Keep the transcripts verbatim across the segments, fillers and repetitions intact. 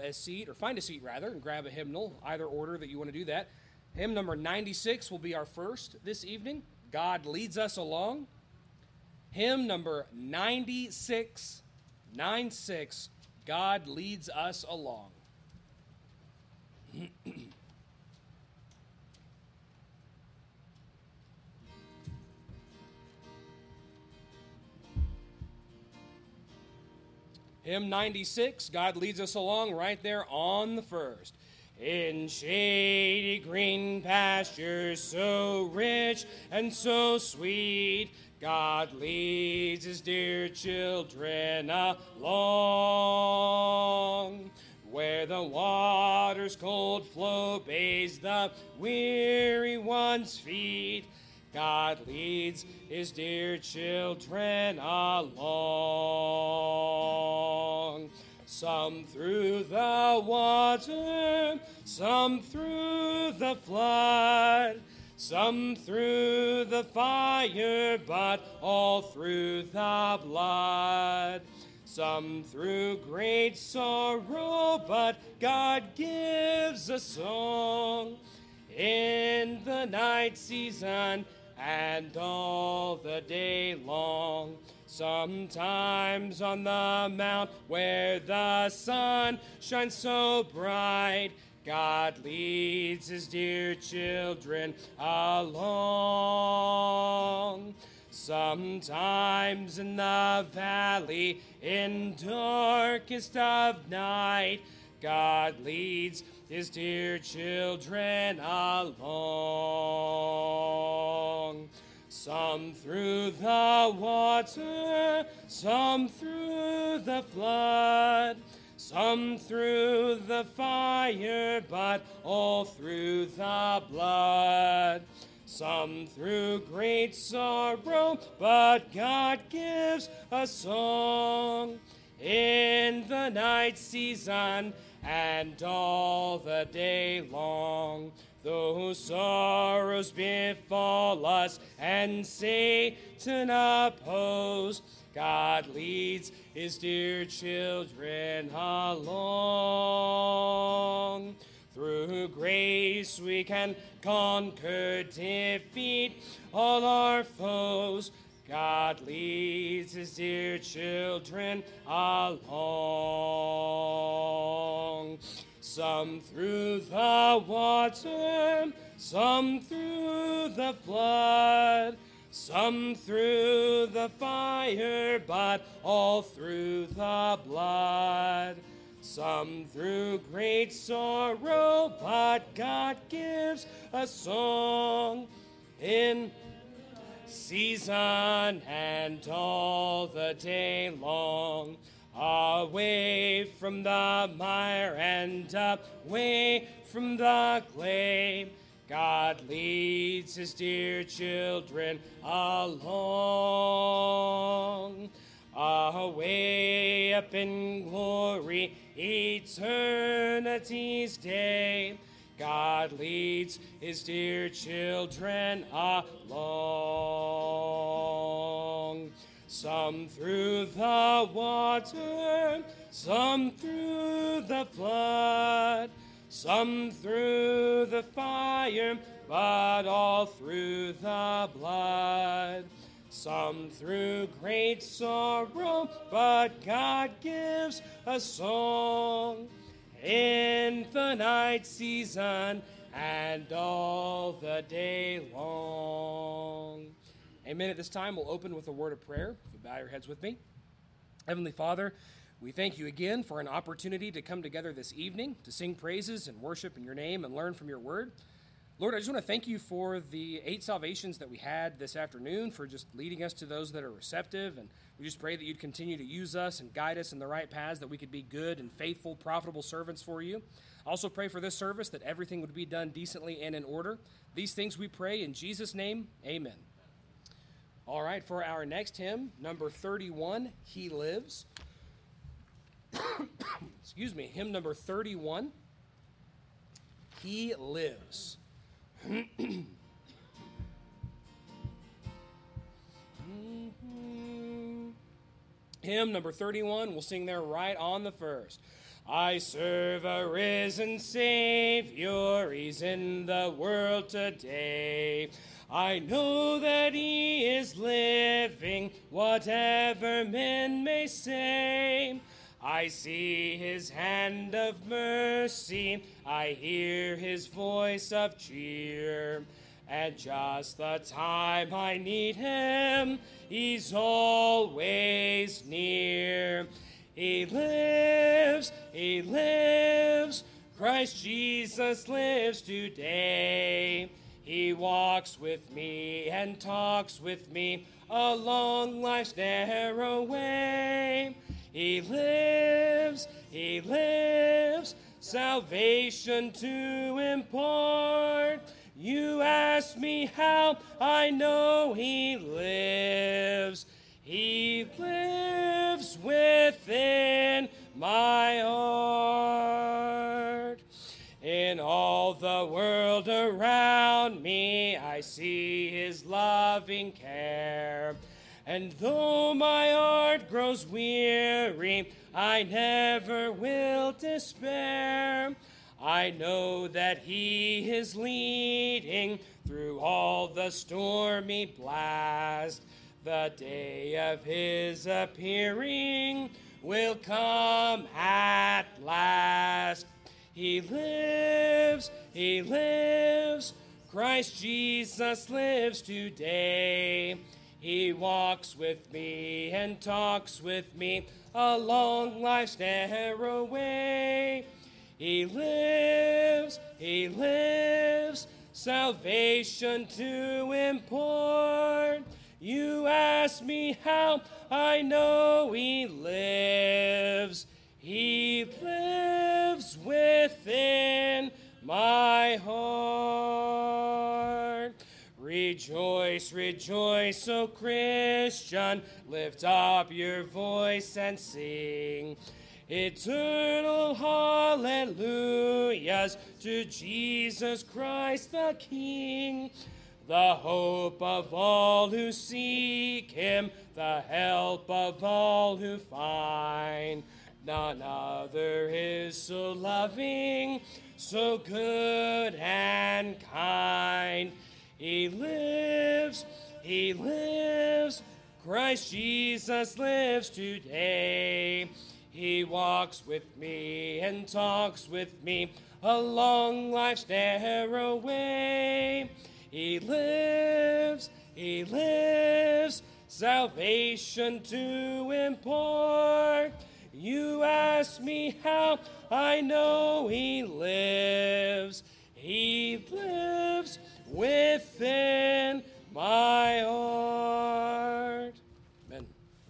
a seat, or find a seat rather, and grab a hymnal, either order that you want to do that. Hymn number ninety-six will be our first this evening. God Leads Us Along. Hymn number ninety-six, ninety-six, God Leads Us Along. Hymn ninety-six, God Leads Us Along, right there on the first. In shady green pastures so rich and so sweet, God leads his dear children along. Where the water's cold flow bathes the weary one's feet, God leads his dear children along. Some through the water, some through the flood, some through the fire, but all through the blood. Some through great sorrow, but God gives a song in the night season and all the day long. Sometimes on the mount where the sun shines so bright, God leads his dear children along. Sometimes in the valley in darkest of night, God leads his dear children along. Some through the water, some through the flood, some through the fire, but all through the blood. Some through great sorrow, but God gives a song in the night season and all the day long. Though sorrows befall us and Satan oppose, God leads his dear children along. Through grace we can conquer, defeat all our foes. God leads his dear children along. Some through the water, some through the flood, some through the fire, but all through the blood. Some through great sorrow, but God gives a song in season and all the day long. Away from the mire and away from the clay, God leads his dear children along. Away up in glory, eternity's day, God leads his dear children along. Some through the water, some through the flood, some through the fire, but all through the blood. Some through great sorrow, but God gives a song in the night season and all the day long. Amen. At this time, we'll open with a word of prayer. If you bow your heads with me. Heavenly Father, we thank you again for an opportunity to come together this evening to sing praises and worship in your name and learn from your word. Lord, I just want to thank you for the eight salvations that we had this afternoon, for just leading us to those that are receptive. And we just pray that you'd continue to use us and guide us in the right paths, that we could be good and faithful, profitable servants for you. I also pray for this service that everything would be done decently and in order. These things we pray in Jesus' name, amen. All right, for our next hymn, number thirty-one, He Lives. Excuse me, hymn number thirty-one, He Lives. Hymn number thirty-one, we'll sing there right on the first. I serve a risen Savior, he's in the world today. I know that he is living, whatever men may say. I see his hand of mercy, I hear his voice of cheer. At just the time I need him, he's always near. He lives, he lives, Christ Jesus lives today. He walks with me and talks with me along life's narrow way. He lives, he lives, salvation to impart. You ask me how, I know he lives. He lives within my heart. In all the world around me, I see his loving care. And though my heart grows weary, I never will despair. I know that he is leading through all the stormy blast. The day of his appearing will come at last. He lives, he lives, Christ Jesus lives today. He walks with me and talks with me along life's narrow way. He lives, he lives, salvation to impart. You ask me how, I know he lives. He lives within my heart. Rejoice, rejoice, O Christian, lift up your voice and sing eternal hallelujahs to Jesus Christ the King, the hope of all who seek him, the help of all who find. None other is so loving, so good and kind. He lives, he lives, Christ Jesus lives today. He walks with me and talks with me along life's narrow way. He lives, he lives, salvation to impart. You ask me how, I know he lives. He lives within my heart. Amen.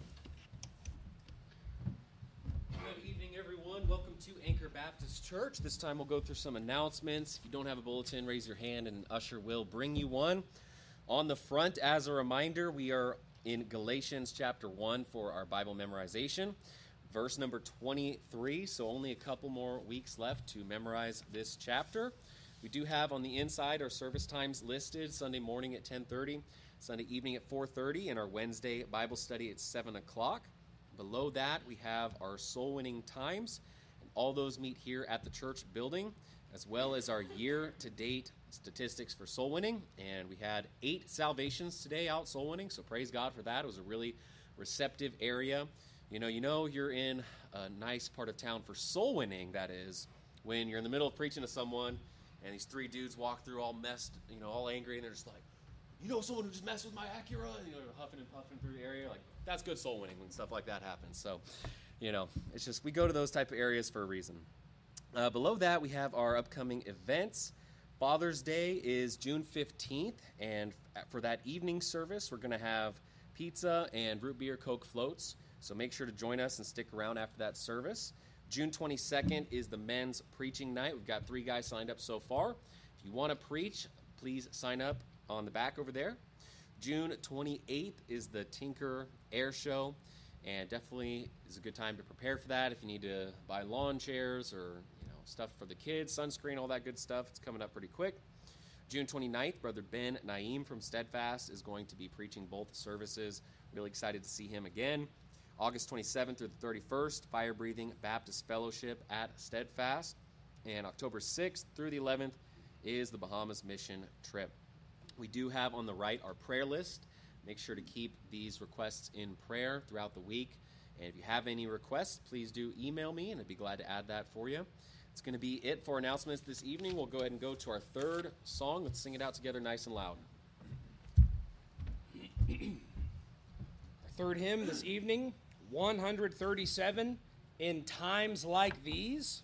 Good evening, everyone. Welcome to Anchor Baptist Church. This time we'll go through some announcements. If you don't have a bulletin, raise your hand and an usher will bring you one. On the front, as a reminder, we are in Galatians chapter one for our Bible memorization. Verse number twenty-three, so only a couple more weeks left to memorize this chapter. We do have on the inside our service times listed: Sunday morning at ten thirty, Sunday evening at four thirty, and our Wednesday Bible study at seven o'clock. Below that, we have our soul-winning times, and all those meet here at the church building, as well as our year-to-date statistics for soul winning. And we had eight salvations today out soul winning, so praise God for that. It was a really receptive area. You know, you know you're in a nice part of town for soul winning, that is, when you're in the middle of preaching to someone, and these three dudes walk through all messed, you know, all angry, and they're just like, you know someone who just messed with my Acura? And, you know, huffing and puffing through the area. Like, that's good soul winning when stuff like that happens. So, you know, it's just, we go to those type of areas for a reason. Uh, below that, we have our upcoming events. Father's Day is June fifteenth, and for that evening service, we're going to have pizza and root beer Coke floats. So make sure to join us and stick around after that service. June twenty-second is the men's preaching night. We've got three guys signed up so far. If you want to preach, please sign up on the back over there. June twenty-eighth is the Tinker Air Show, and definitely is a good time to prepare for that. If you need to buy lawn chairs or you know stuff for the kids, sunscreen, all that good stuff, it's coming up pretty quick. June twenty-ninth, Brother Ben Naeem from Steadfast is going to be preaching both services. Really excited to see him again. August twenty-seventh through the thirty-first, Fire Breathing Baptist Fellowship at Steadfast. And October sixth through the eleventh is the Bahamas mission trip. We do have on the right our prayer list. Make sure to keep these requests in prayer throughout the week. And if you have any requests, please do email me, and I'd be glad to add that for you. It's going to be it for announcements this evening. We'll go ahead and go to our third song. Let's sing it out together nice and loud. Our third hymn this evening, one thirty-seven, In Times Like These.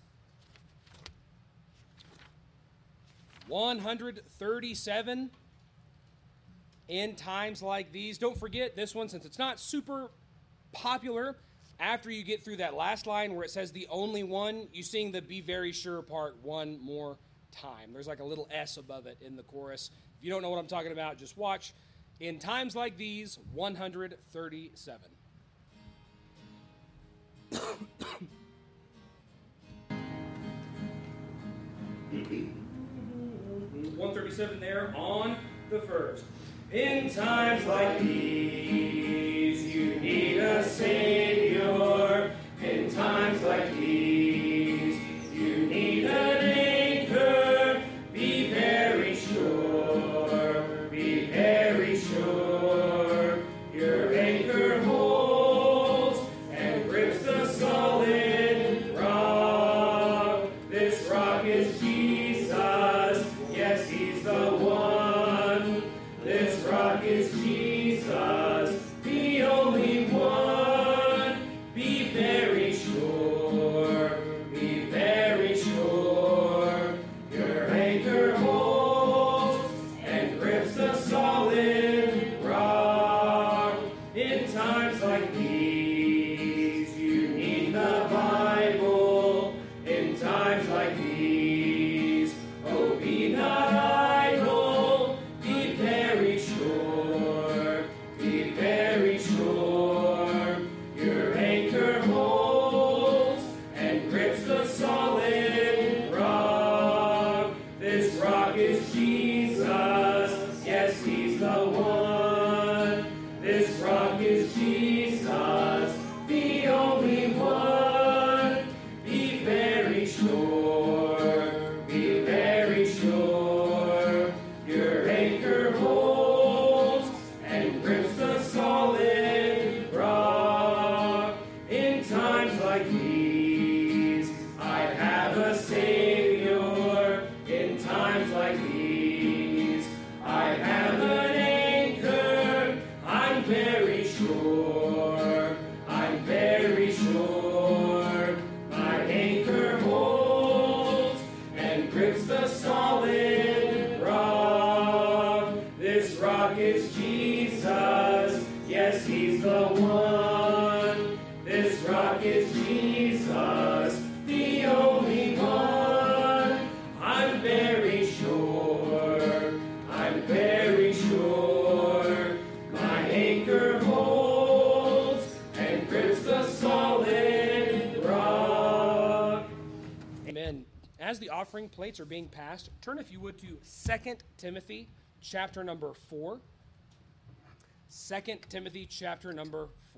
one thirty-seven, In Times Like These. Don't forget this one, since it's not super popular. After you get through that last line where it says the only one, you sing the Be Very Sure part one more time. There's like a little S above it in the chorus. If you don't know what I'm talking about, just watch In Times Like These, one thirty-seven. one thirty-seven there on the first. In times like these, you need a Savior. In times like these, you need an anchor. Be very sure, be very sure. Your anchor holds and grips the solid rock. This rock is Jesus. Yes, he's the one. This rock is Jesus, the only one. Be very sure, be very sure. Your anchor holds and grips the solid rock. In times like these, you need the Bible. In times like these, oh, be not idle. Be very sure, be very sure. Your anchor holds and grips the solid rock. This rock is Jesus. Yes, he's the one. This rock is Jesus, the only one. Be very sure, be very sure. Your anchor holds and grips the solid rock. In times like these, I have a Savior. In times like these, I have an anchor. I'm very sure, I'm very sure. My anchor holds and grips the solid rock. This rock is Jesus. Yes, he's the one. This rock is Jesus, the only one. I'm very sure, I'm very sure. My anchor holds and grips the solid rock. Amen. As the offering plates are being passed, turn, if you would, to Second Timothy chapter number four. Second Timothy chapter number four.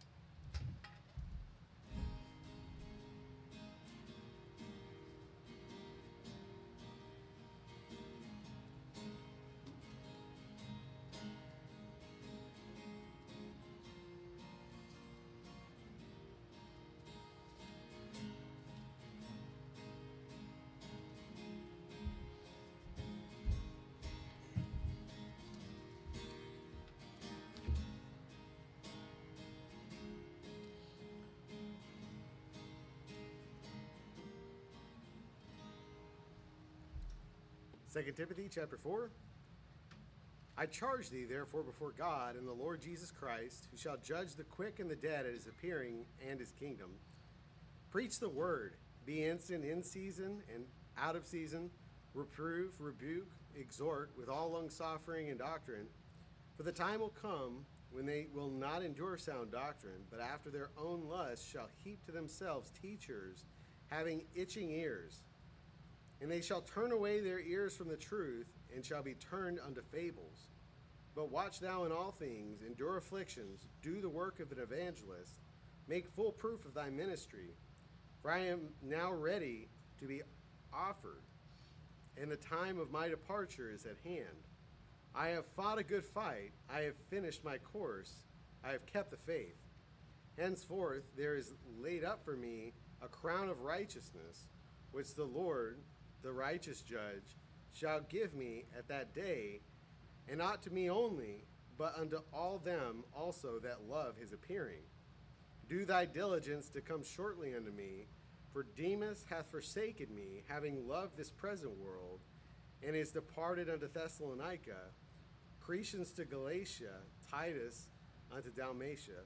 Second Timothy chapter four. I charge thee therefore before God and the Lord Jesus Christ, who shall judge the quick and the dead at his appearing and his kingdom. Preach the word, be instant in season and out of season, reprove, rebuke, exhort with all longsuffering and doctrine. For the time will come when they will not endure sound doctrine, but after their own lust shall heap to themselves teachers, having itching ears. And they shall turn away their ears from the truth, and shall be turned unto fables. But watch thou in all things, endure afflictions, do the work of an evangelist, Make full proof of thy ministry, for I am now ready to be offered, and the time of my departure is at hand. I have fought a good fight, I have finished my course, I have kept the faith. Henceforth there is laid up for me a crown of righteousness, which the Lord, the righteous judge, shall give me at that day, and not to me only, but unto all them also that love his appearing. Do thy diligence to come shortly unto me, for Demas hath forsaken me, having loved this present world, and is departed unto Thessalonica, Crescens to Galatia, Titus unto Dalmatia.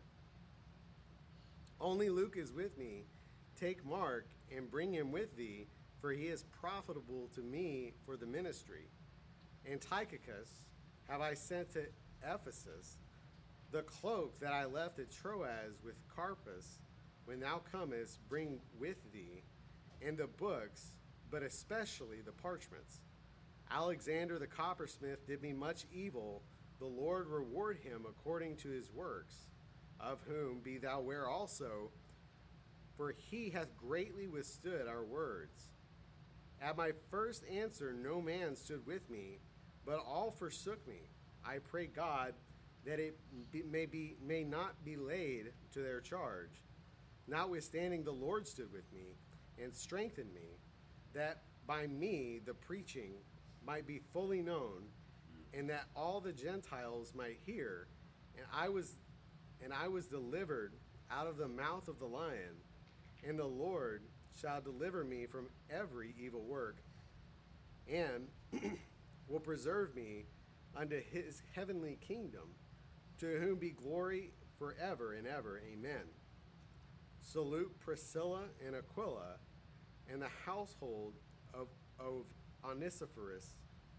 Only Luke is with me. Take Mark, and bring him with thee, for he is profitable to me for the ministry. And Tychicus have I sent to Ephesus. The cloak that I left at Troas with Carpus, when thou comest, bring with thee, and the books, but especially the parchments. Alexander the coppersmith did me much evil. The Lord reward him according to his works, of whom be thou aware also, for he hath greatly withstood our words. At my first answer no man stood with me, but all forsook me. I pray God that it be, may, be, may not be laid to their charge. Notwithstanding the Lord stood with me, and strengthened me, that by me the preaching might be fully known, and that all the Gentiles might hear. And I was, and I was delivered out of the mouth of the lion, and the Lord shall deliver me from every evil work, and will preserve me unto his heavenly kingdom, to whom be glory forever and ever. Amen. Salute Priscilla and Aquila, and the household of, of Onesiphorus.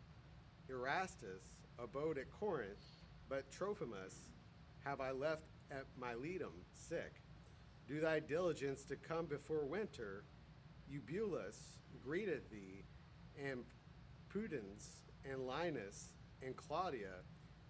Erastus abode at Corinth, but Trophimus have I left at Miletum sick. Do thy diligence to come before winter. Eubulus greeteth thee, and Pudens, and Linus, and Claudia,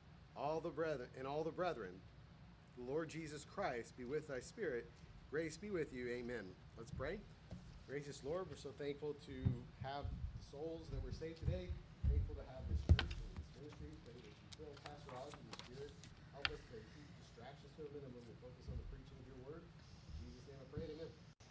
all the brethren, and all the brethren. The Lord Jesus Christ be with thy spirit. Grace be with you. Amen. Let's pray. Gracious Lord, we're so thankful to have souls that were saved today. Thankful to have this church and this ministry. Pray that you fill Pastor Oz with the Spirit. Help us to keep distractions to him, and when we focus on the preaching of your word. In Jesus' name I pray. Amen.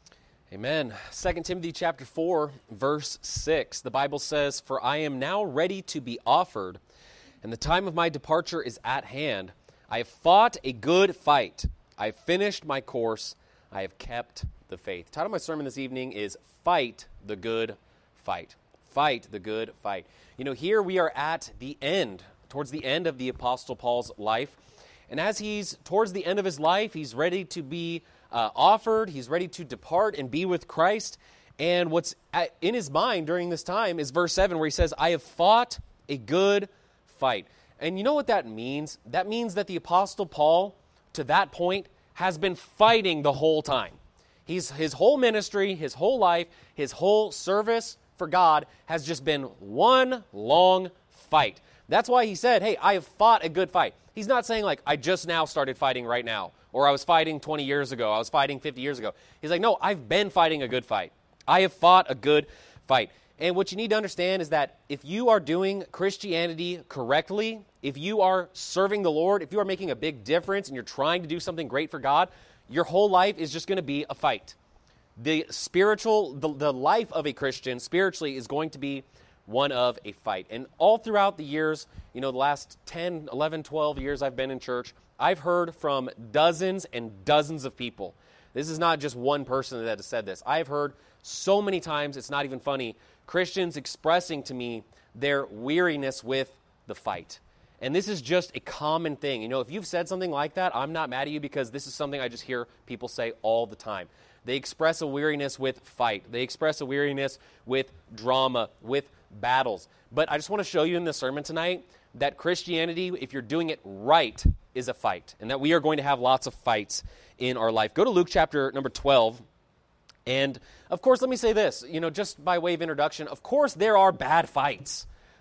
Amen. Second Timothy chapter four, verse six. The Bible says, "For I am now ready to be offered, and the time of my departure is at hand. I have fought a good fight. I have finished my course. I have kept the faith." The title of my sermon this evening is Fight the Good Fight. Fight the good fight. You know, here we are at the end, towards the end of the Apostle Paul's life. And as he's towards the end of his life, he's ready to be uh, offered. He's ready to depart and be with Christ. And what's at, in his mind during this time is verse seven, where he says, "I have fought a good fight." And you know what that means? That means that the Apostle Paul, to that point, has been fighting the whole time. He's, his whole ministry, his whole life, his whole service for God has just been one long fight. That's why he said, hey, I have fought a good fight. He's not saying like, I just now started fighting right now, or I was fighting twenty years ago, I was fighting fifty years ago. He's like, no, I've been fighting a good fight. I have fought a good fight. And what you need to understand is that if you are doing Christianity correctly, if you are serving the Lord, if you are making a big difference and you're trying to do something great for God, your whole life is just going to be a fight. The spiritual, the, the life of a Christian spiritually is going to be one of a fight. And all throughout the years, you know, the last ten, eleven, twelve years I've been in church, I've heard from dozens and dozens of people. This is not just one person that has said this. I've heard so many times, it's not even funny, Christians expressing to me their weariness with the fight. And this is just a common thing. You know, if you've said something like that, I'm not mad at you, because this is something I just hear people say all the time. They express a weariness with fight. They express a weariness with drama, with battles. But I just want to show you in this sermon tonight that Christianity, if you're doing it right, is a fight. And that we are going to have lots of fights in our life. Go to Luke chapter number twelve. And, of course, let me say this, you know, just by way of introduction, of course there are bad fights.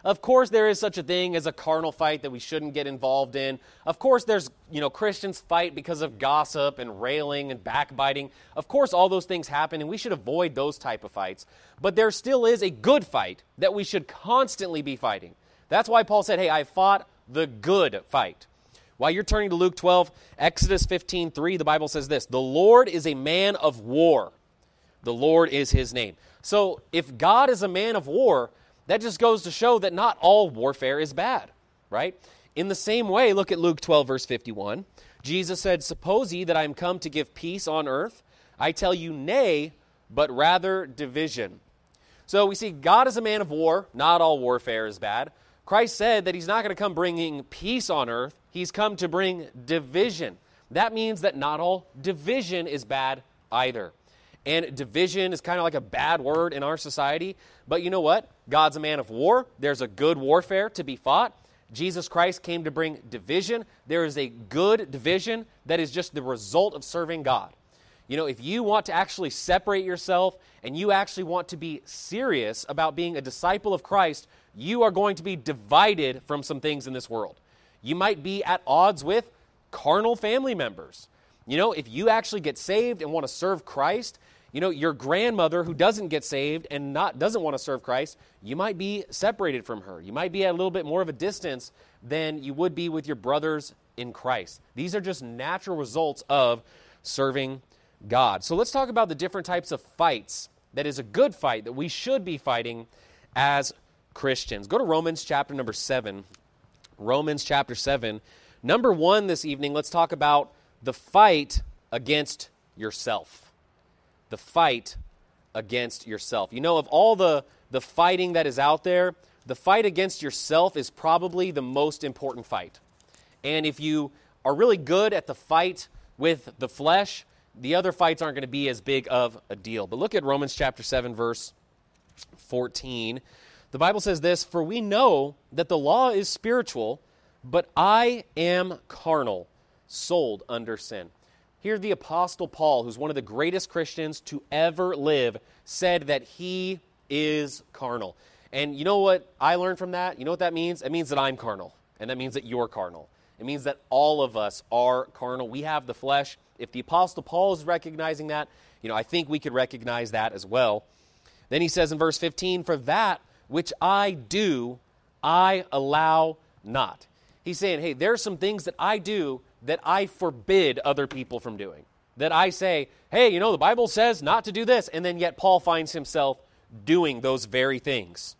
Of course there is such a thing as a carnal fight that we shouldn't get involved in. Of course there's, you know, Christians fight because of gossip and railing and backbiting. Of course all those things happen, and we should avoid those type of fights. But there still is a good fight that we should constantly be fighting. That's why Paul said, hey, I fought the good fight. While you're turning to Luke twelve, Exodus fifteen three, the Bible says this, the Lord is a man of war. The Lord is his name. So if God is a man of war, that just goes to show that not all warfare is bad, right? In the same way, look at Luke twelve, verse fifty-one. Jesus said, suppose ye that I am come to give peace on earth? I tell you, nay, but rather division. So we see God is a man of war. Not all warfare is bad. Christ said that he's not going to come bringing peace on earth. He's come to bring division. That means that not all division is bad either. And division is kind of like a bad word in our society. But you know what? God's a man of war. There's a good warfare to be fought. Jesus Christ came to bring division. There is a good division that is just the result of serving God. You know, if you want to actually separate yourself and you actually want to be serious about being a disciple of Christ, you are going to be divided from some things in this world. You might be at odds with carnal family members. You know, if you actually get saved and want to serve Christ, you know, your grandmother who doesn't get saved and not doesn't want to serve Christ, you might be separated from her. You might be at a little bit more of a distance than you would be with your brothers in Christ. These are just natural results of serving God. So let's talk about the different types of fights that is a good fight that we should be fighting as Christians. Go to Romans chapter number seven. Romans chapter seven. Number one this evening, let's talk about the fight against yourself. The fight against yourself. You know, of all the, the fighting that is out there, the fight against yourself is probably the most important fight. And if you are really good at the fight with the flesh, the other fights aren't going to be as big of a deal. But look at Romans chapter seven, verse fourteen. The Bible says this, for we know that the law is spiritual, but I am carnal, sold under sin. Here the Apostle Paul, who's one of the greatest Christians to ever live, said that he is carnal. And you know what I learned from that? You know what that means? It means that I'm carnal, and that means that you're carnal. It means that all of us are carnal. We have the flesh. If the Apostle Paul is recognizing that, you know, I think we could recognize that as well. Then he says in verse fifteen, for that which I do, I allow not. He's saying, hey, there are some things that I do that I forbid other people from doing. That I say, hey, you know, the Bible says not to do this. And then yet Paul finds himself doing those very things.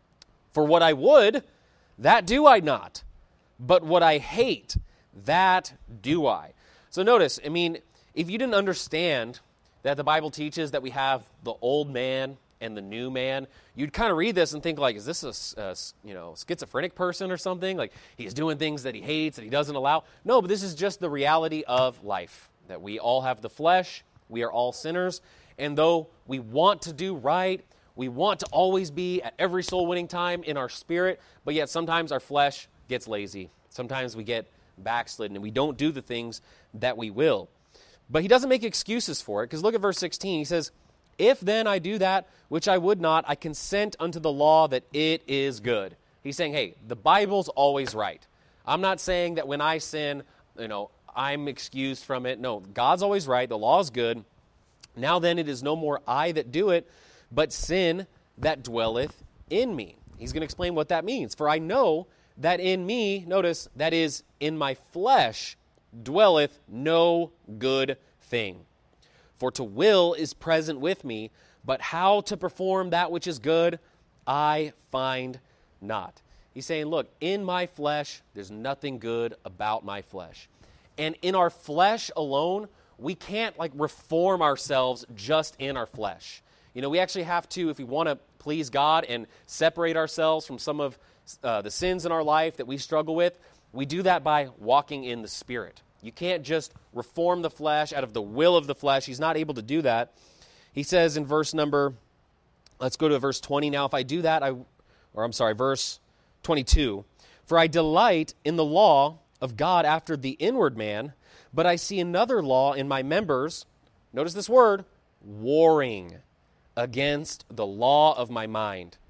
For what I would, that do I not. But what I hate, that do I. So notice, I mean, if you didn't understand that the Bible teaches that we have the old man and the new man, you'd kind of read this and think like, is this a, a you know schizophrenic person or something? Like he's doing things that he hates, that he doesn't allow. No, but this is just the reality of life, that we all have the flesh, we are all sinners, and though we want to do right, we want to always be at every soul-winning time in our spirit, but yet sometimes our flesh gets lazy. Sometimes we get backslidden and we don't do the things that we will. But he doesn't make excuses for it, because look at verse sixteen. He says, if then I do that which I would not, I consent unto the law that it is good. He's saying, hey, the Bible's always right. I'm not saying that when I sin, you know, I'm excused from it. No, God's always right. The law is good. Now then it is no more I that do it, but sin that dwelleth in me. He's going to explain what that means. For I know that in me, notice, that is in my flesh, dwelleth no good thing. For to will is present with me, but how to perform that which is good, I find not. He's saying, look, in my flesh, there's nothing good about my flesh. And in our flesh alone, we can't like reform ourselves just in our flesh. You know, we actually have to, if we want to please God and separate ourselves from some of uh, the sins in our life that we struggle with, we do that by walking in the Spirit. You can't just reform the flesh out of the will of the flesh. He's not able to do that. He says in verse number, let's go to verse twenty now. If I do that, I, or I'm sorry, verse twenty-two. For I delight in the law of God after the inward man, but I see another law in my members, notice this word, warring against the law of my mind,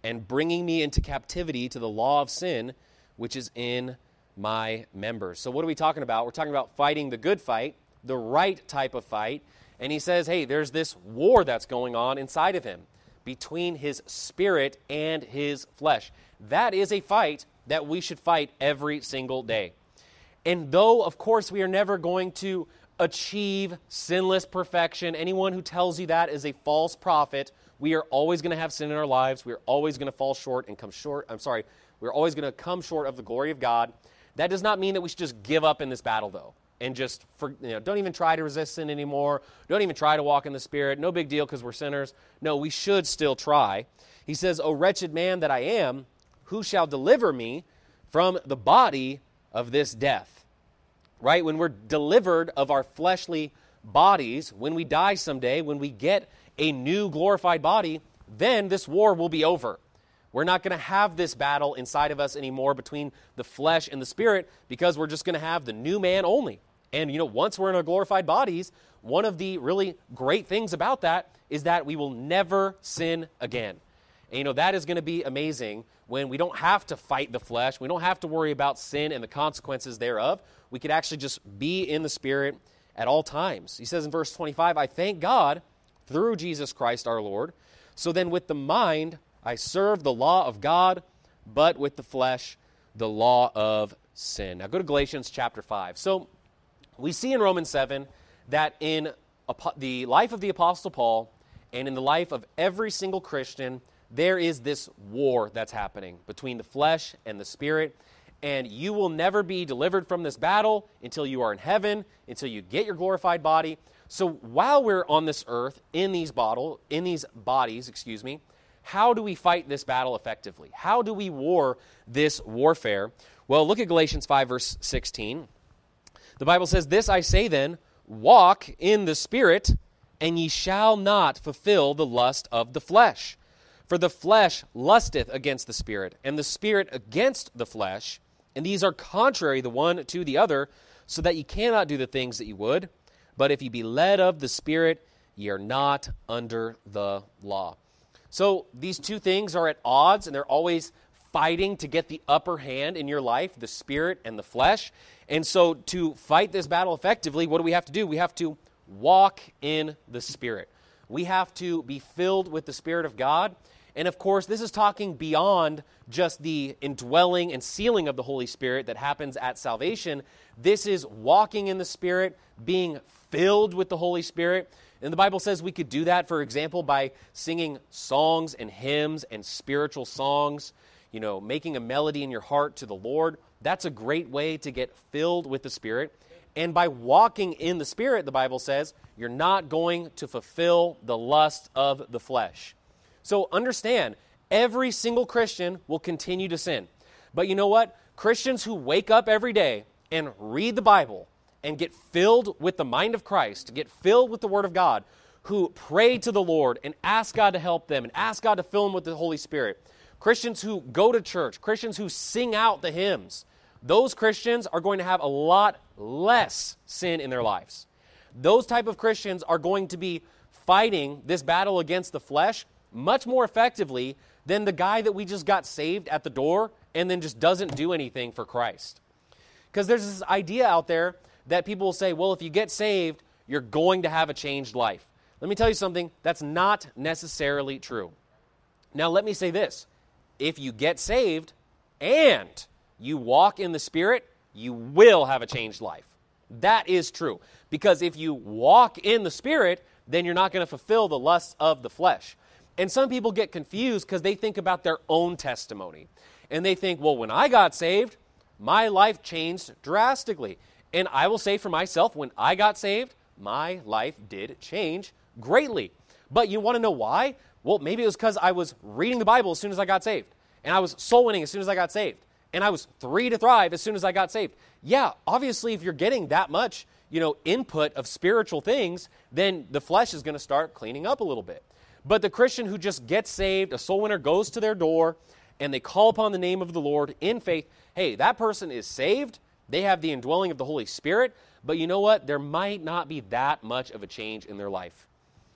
and bringing me into captivity to the law of sin, which is in my members. So what are we talking about? We're talking about fighting the good fight, the right type of fight. And he says, hey, there's this war that's going on inside of him between his spirit and his flesh. That is a fight that we should fight every single day. And though, of course, we are never going to achieve sinless perfection, anyone who tells you that is a false prophet. We are always going to have sin in our lives. We are always going to fall short and come short. I'm sorry. We're always going to come short of the glory of God. That does not mean that we should just give up in this battle, though, and just for, you know, don't even try to resist sin anymore. Don't even try to walk in the Spirit. No big deal because we're sinners. No, we should still try. He says, O wretched man that I am, who shall deliver me from the body of this death? Right? When we're delivered of our fleshly bodies, when we die someday, when we get a new glorified body, then this war will be over. We're not going to have this battle inside of us anymore between the flesh and the spirit because we're just going to have the new man only. And, you know, once we're in our glorified bodies, one of the really great things about that is that we will never sin again. And, you know, that is going to be amazing when we don't have to fight the flesh. We don't have to worry about sin and the consequences thereof. We could actually just be in the Spirit at all times. He says in verse twenty-five, I thank God through Jesus Christ our Lord. So then with the mind I serve the law of God, but with the flesh the law of sin. Now go to Galatians chapter five. So we see in Romans seven that in the life of the Apostle Paul and in the life of every single Christian, there is this war that's happening between the flesh and the spirit. And you will never be delivered from this battle until you are in heaven, until you get your glorified body. So while we're on this earth, in these bottle, in these bodies, excuse me, how do we fight this battle effectively? How do we war this warfare? Well, look at Galatians five, verse sixteen. The Bible says, This I say then, walk in the Spirit, and ye shall not fulfill the lust of the flesh. For the flesh lusteth against the Spirit, and the Spirit against the flesh, and these are contrary the one to the other, so that ye cannot do the things that ye would. But if ye be led of the Spirit, ye are not under the law. So these two things are at odds, and they're always fighting to get the upper hand in your life, the spirit and the flesh. And so to fight this battle effectively, what do we have to do? We have to walk in the Spirit. We have to be filled with the Spirit of God. And of course, this is talking beyond just the indwelling and sealing of the Holy Spirit that happens at salvation. This is walking in the Spirit, being filled with the Holy Spirit. And the Bible says we could do that, for example, by singing songs and hymns and spiritual songs, you know, making a melody in your heart to the Lord. That's a great way to get filled with the Spirit. And by walking in the Spirit, the Bible says, you're not going to fulfill the lust of the flesh. So understand, every single Christian will continue to sin. But you know what? Christians who wake up every day and read the Bible and get filled with the mind of Christ, get filled with the Word of God, who pray to the Lord and ask God to help them and ask God to fill them with the Holy Spirit, Christians who go to church, Christians who sing out the hymns, those Christians are going to have a lot less sin in their lives. Those type of Christians are going to be fighting this battle against the flesh much more effectively than the guy that we just got saved at the door and then just doesn't do anything for Christ. Because there's this idea out there that people will say, well, if you get saved, you're going to have a changed life. Let me tell you something, that's not necessarily true. Now, let me say this. If you get saved and you walk in the Spirit, you will have a changed life. That is true. Because if you walk in the Spirit, then you're not going to fulfill the lusts of the flesh. And some people get confused because they think about their own testimony. And they think, well, when I got saved, my life changed drastically. And I will say for myself, when I got saved, my life did change greatly. But you want to know why? Well, maybe it was because I was reading the Bible as soon as I got saved. And I was soul winning as soon as I got saved. And I was three to thrive as soon as I got saved. Yeah, obviously, if you're getting that much, you know, input of spiritual things, then the flesh is going to start cleaning up a little bit. But the Christian who just gets saved, a soul winner goes to their door, and they call upon the name of the Lord in faith, hey, that person is saved. They have the indwelling of the Holy Spirit. But you know what? There might not be that much of a change in their life.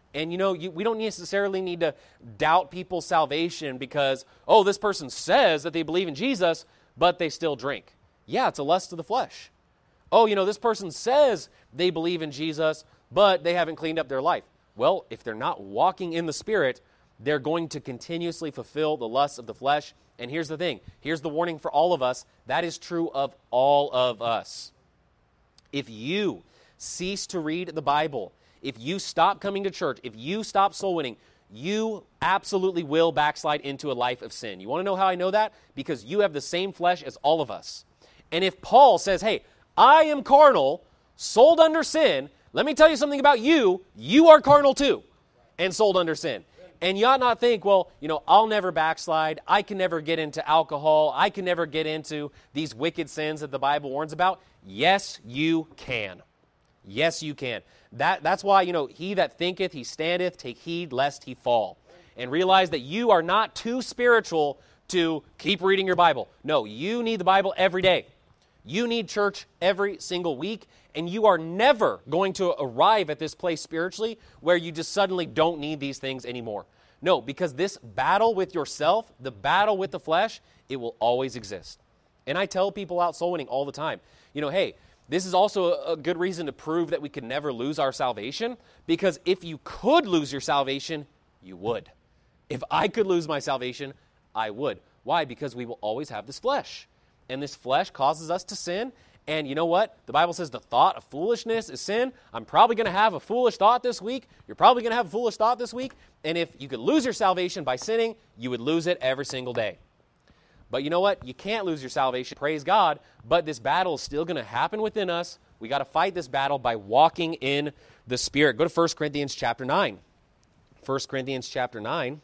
And, you know, you, we don't necessarily need to doubt people's salvation because, oh, this person says that they believe in Jesus, but they still drink. Yeah, it's a lust of the flesh. Oh, you know, this person says they believe in Jesus, but they haven't cleaned up their life. Well, if they're not walking in the Spirit, they're going to continuously fulfill the lusts of the flesh. And here's the thing. Here's the warning for all of us. That is true of all of us. If you cease to read the Bible, if you stop coming to church, if you stop soul winning, you absolutely will backslide into a life of sin. You want to know how I know that? Because you have the same flesh as all of us. And if Paul says, hey, I am carnal, sold under sin, let me tell you something about you. You are carnal too and sold under sin. And you ought not think, well, you know, I'll never backslide. I can never get into alcohol. I can never get into these wicked sins that the Bible warns about. Yes, you can. Yes, you can. That, that's why, you know, he that thinketh he standeth, take heed lest he fall. And realize that you are not too spiritual to keep reading your Bible. No, you need the Bible every day. You need church every single week, and you are never going to arrive at this place spiritually where you just suddenly don't need these things anymore. No, because this battle with yourself, the battle with the flesh, it will always exist. And I tell people out soul winning all the time, you know, hey, this is also a good reason to prove that we could never lose our salvation, because if you could lose your salvation, you would. If I could lose my salvation, I would. Why? Because we will always have this flesh. And this flesh causes us to sin. And you know what? The Bible says the thought of foolishness is sin. I'm probably going to have a foolish thought this week. You're probably going to have a foolish thought this week. And if you could lose your salvation by sinning, you would lose it every single day. But you know what? You can't lose your salvation, praise God, but this battle is still going to happen within us. We got to fight this battle by walking in the Spirit. Go to First Corinthians chapter nine. First Corinthians chapter nine.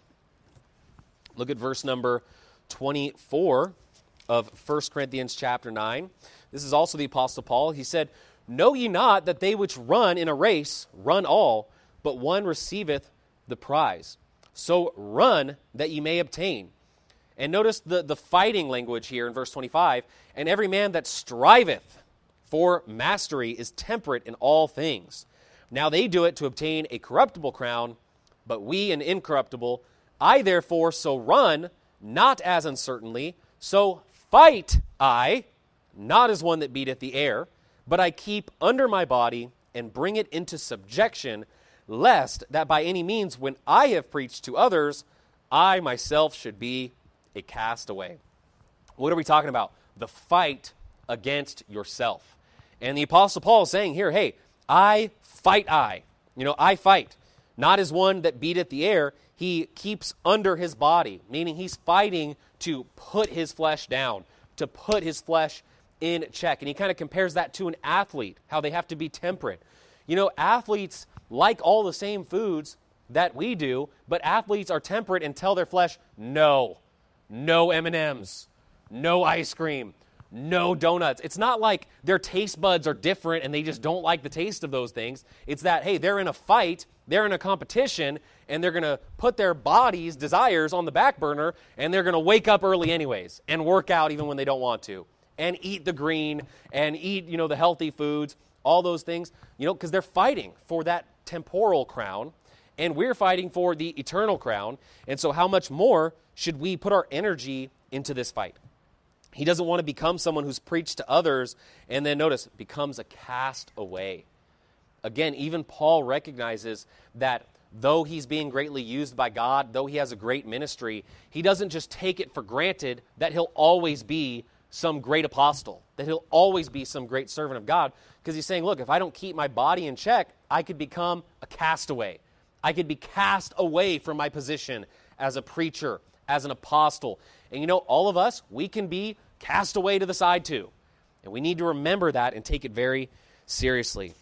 Look at verse number twenty-four of First Corinthians chapter nine. This is also the Apostle Paul. He said, know ye not that they which run in a race run all, but one receiveth the prize. So run that ye may obtain. And notice the, the fighting language here in verse twenty-five. And every man that striveth for mastery is temperate in all things. Now they do it to obtain a corruptible crown, but we an incorruptible. I therefore so run, not as uncertainly, so fight I, not as one that beateth the air, but I keep under my body and bring it into subjection, lest that by any means when I have preached to others, I myself should be a castaway. What are we talking about? The fight against yourself. And the Apostle Paul is saying here, hey, I fight I. You know, I fight. Not as one that beateth the air. He keeps under his body, meaning he's fighting to put his flesh down, to put his flesh in check. And he kind of compares that to an athlete, how they have to be temperate. You know, athletes like all the same foods that we do, but athletes are temperate and tell their flesh, no. No M and M's, no ice cream, no donuts. It's not like their taste buds are different and they just don't like the taste of those things. It's that, hey, they're in a fight, they're in a competition, and they're going to put their body's desires on the back burner, and they're going to wake up early anyways and work out even when they don't want to, and eat the green, and eat, you know, the healthy foods, all those things, you know, because they're fighting for that temporal crown, and we're fighting for the eternal crown. And so how much more should we put our energy into this fight? He doesn't want to become someone who's preached to others and then, notice, becomes a castaway. Again, even Paul recognizes that though he's being greatly used by God, though he has a great ministry, he doesn't just take it for granted that he'll always be some great apostle, that he'll always be some great servant of God, because he's saying, look, if I don't keep my body in check, I could become a castaway. I could be cast away from my position as a preacher, as an apostle. And you know, all of us, we can be cast away to the side too. And we need to remember that and take it very seriously.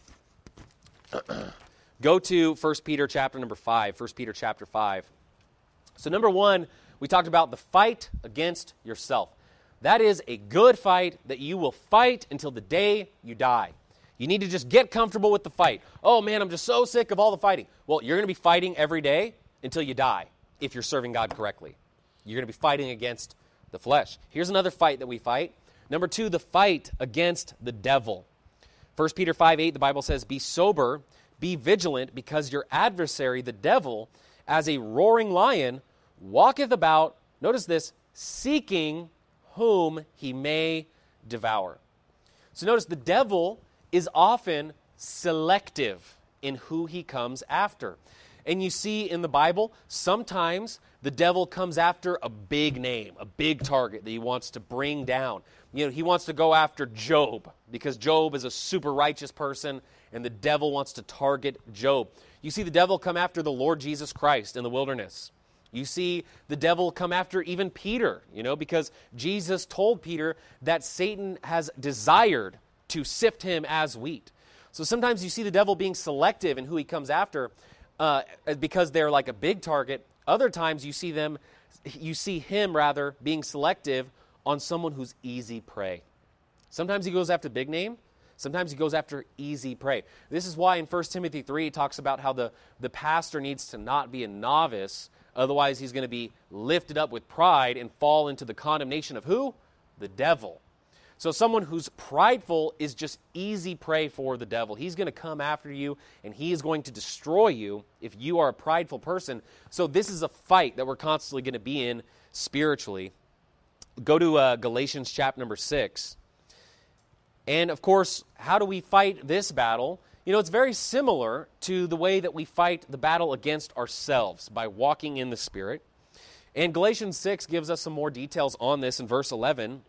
Go to First Peter chapter number five. First Peter chapter five. So number one, we talked about the fight against yourself. That is a good fight that you will fight until the day you die. You need to just get comfortable with the fight. Oh man, I'm just so sick of all the fighting. Well, you're going to be fighting every day until you die if you're serving God correctly. You're going to be fighting against the flesh. Here's another fight that we fight. Number two, the fight against the devil. First Peter five eight, the Bible says, be sober, Be vigilant, because your adversary, the devil, as a roaring lion, walketh about, notice this, seeking whom he may devour. So notice the devil is often selective in who he comes after. And you see in the Bible, sometimes the devil comes after a big name, a big target that he wants to bring down. You know, he wants to go after Job because Job is a super righteous person and the devil wants to target Job. You see the devil come after the Lord Jesus Christ in the wilderness. You see the devil come after even Peter, you know, because Jesus told Peter that Satan has desired to sift him as wheat. So sometimes you see the devil being selective in who he comes after uh, because they're like a big target. Other times you see them, you see him rather being selective on someone who's easy prey. Sometimes he goes after big name. Sometimes he goes after easy prey. This is why in First Timothy three it talks about how the, the pastor needs to not be a novice. Otherwise he's going to be lifted up with pride and fall into the condemnation of who? The devil. So someone who's prideful is just easy prey for the devil. He's going to come after you and he is going to destroy you if you are a prideful person. So this is a fight that we're constantly going to be in spiritually. Go to uh, Galatians chapter number six. And of course, how do we fight this battle? You know, it's very similar to the way that we fight the battle against ourselves by walking in the Spirit. And Galatians six gives us some more details on this in verse eleven.